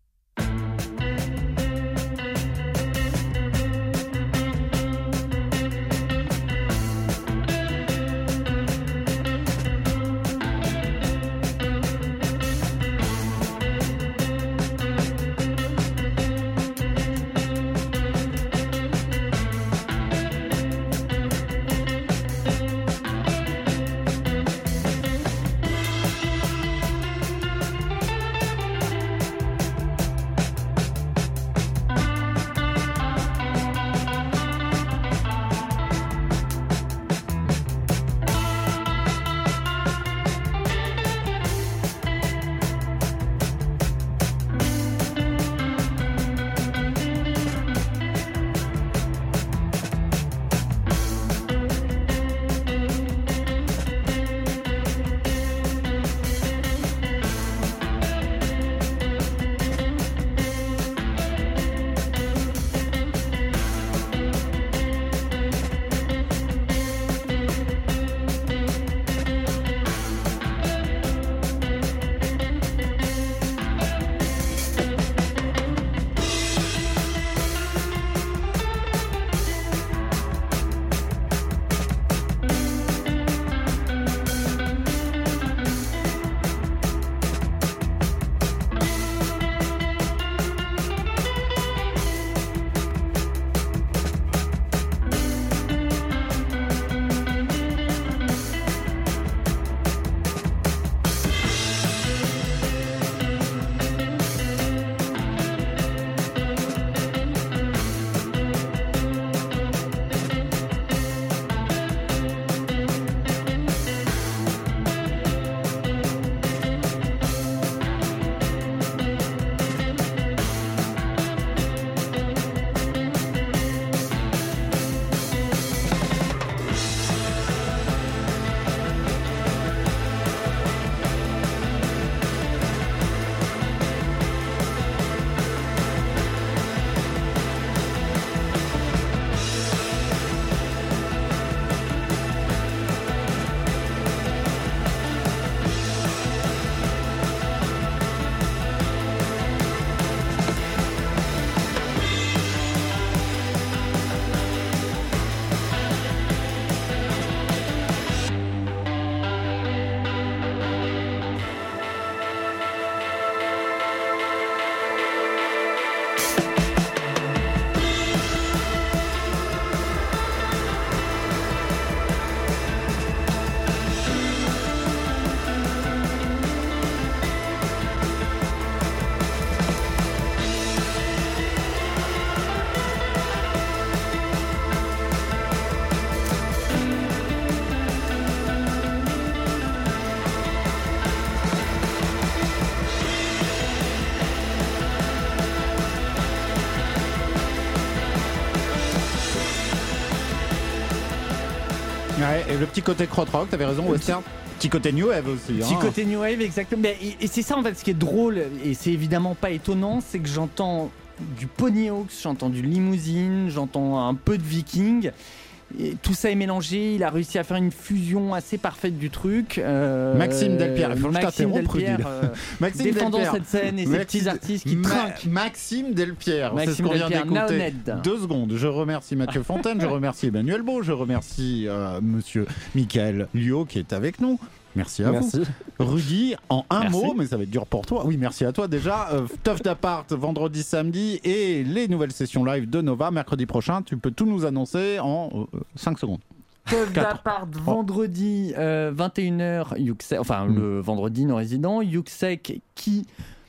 Ouais, et le petit côté krautrock, t'avais raison, western. Petit côté new wave aussi. Petit côté new wave, exactement. Et c'est ça en fait ce qui est drôle, et c'est évidemment pas étonnant, c'est que j'entends du Ponyhawks, j'entends du Limousine, j'entends un peu de Viking. Et tout ça est mélangé, il a réussi à faire une fusion assez parfaite du truc. Maxime Delpierre, il faut que je Maxime t'interrompe, Delpierre, Maxime défendant Delpierre. cette scène et ces petits artistes qui trinquent. Maxime Delpierre, c'est ce Maxime qu'on vient Delpierre, d'écouter. Naoned. 2 secondes, je remercie Mathieu Fontaine, je remercie Emmanuel Beau, je remercie monsieur Michael Liot qui est avec nous. Merci à vous. Rudy, en un mot, mais ça va être dur pour toi. Oui, merci à toi déjà. Tough d'appart, vendredi, samedi, et les nouvelles sessions live de Nova, mercredi prochain. Tu peux tout nous annoncer en 5 secondes. Tough d'appart, vendredi 21h, Yuxek, enfin le vendredi non résident, Yuxek qui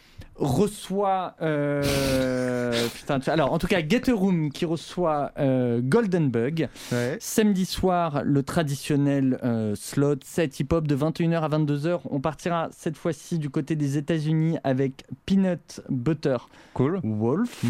reçoit alors en tout cas Get a Room qui reçoit Golden Bug. Samedi soir le traditionnel slot set hip hop de 21h à 22h. On partira cette fois-ci du côté des États-Unis avec Peanut Butter Wolf.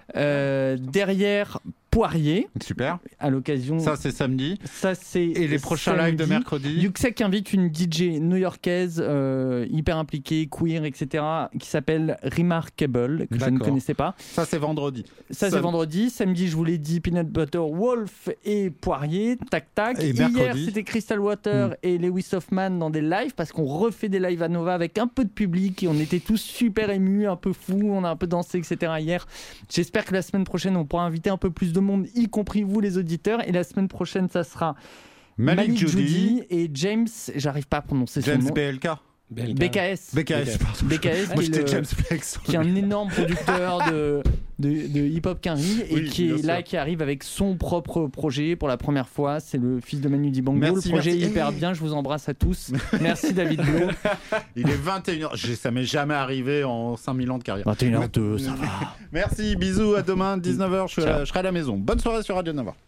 Derrière Poirier. Super. À l'occasion. Ça, c'est samedi. Ça, c'est. Et les prochains lives de mercredi. Yuxek invite une DJ new-yorkaise hyper impliquée, queer, etc., qui s'appelle Remarkable, que je ne connaissais pas. Ça, c'est vendredi. Ça, c'est vendredi. Samedi, je vous l'ai dit, Peanut Butter Wolf et Poirier. Tac, tac. Et hier, mercredi. c'était Crystal Water et Lewis Hoffman dans des lives, parce qu'on refait des lives à Nova avec un peu de public et on était tous super émus, un peu fous, on a un peu dansé, etc. hier. J'espère que la semaine prochaine, on pourra inviter un peu plus de monde, y compris vous les auditeurs, et la semaine prochaine ça sera Malik Judy et James, j'arrive pas à prononcer son nom. James BLK. BKS, BKS, moi j'étais James Flex. Qui est un énorme producteur de hip-hop Quinry et qui est là, qui arrive avec son propre projet pour la première fois. C'est le fils de Manu Dibango. Merci, le projet merci. est hyper bien, je vous embrasse à tous. Merci David Blo. Il est 21h, ça m'est jamais arrivé en 5000 ans de carrière. 21h02, ça va. Merci, bisous, à demain, 19h, je serai à la maison. Bonne soirée sur Radio Nova.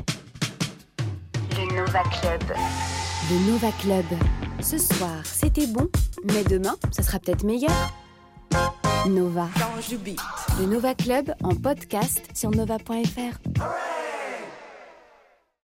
Le Nova Club. Le Nova Club. Ce soir, c'était bon, mais demain, ça sera peut-être meilleur. Nova. Le Nova Club en podcast sur nova.fr.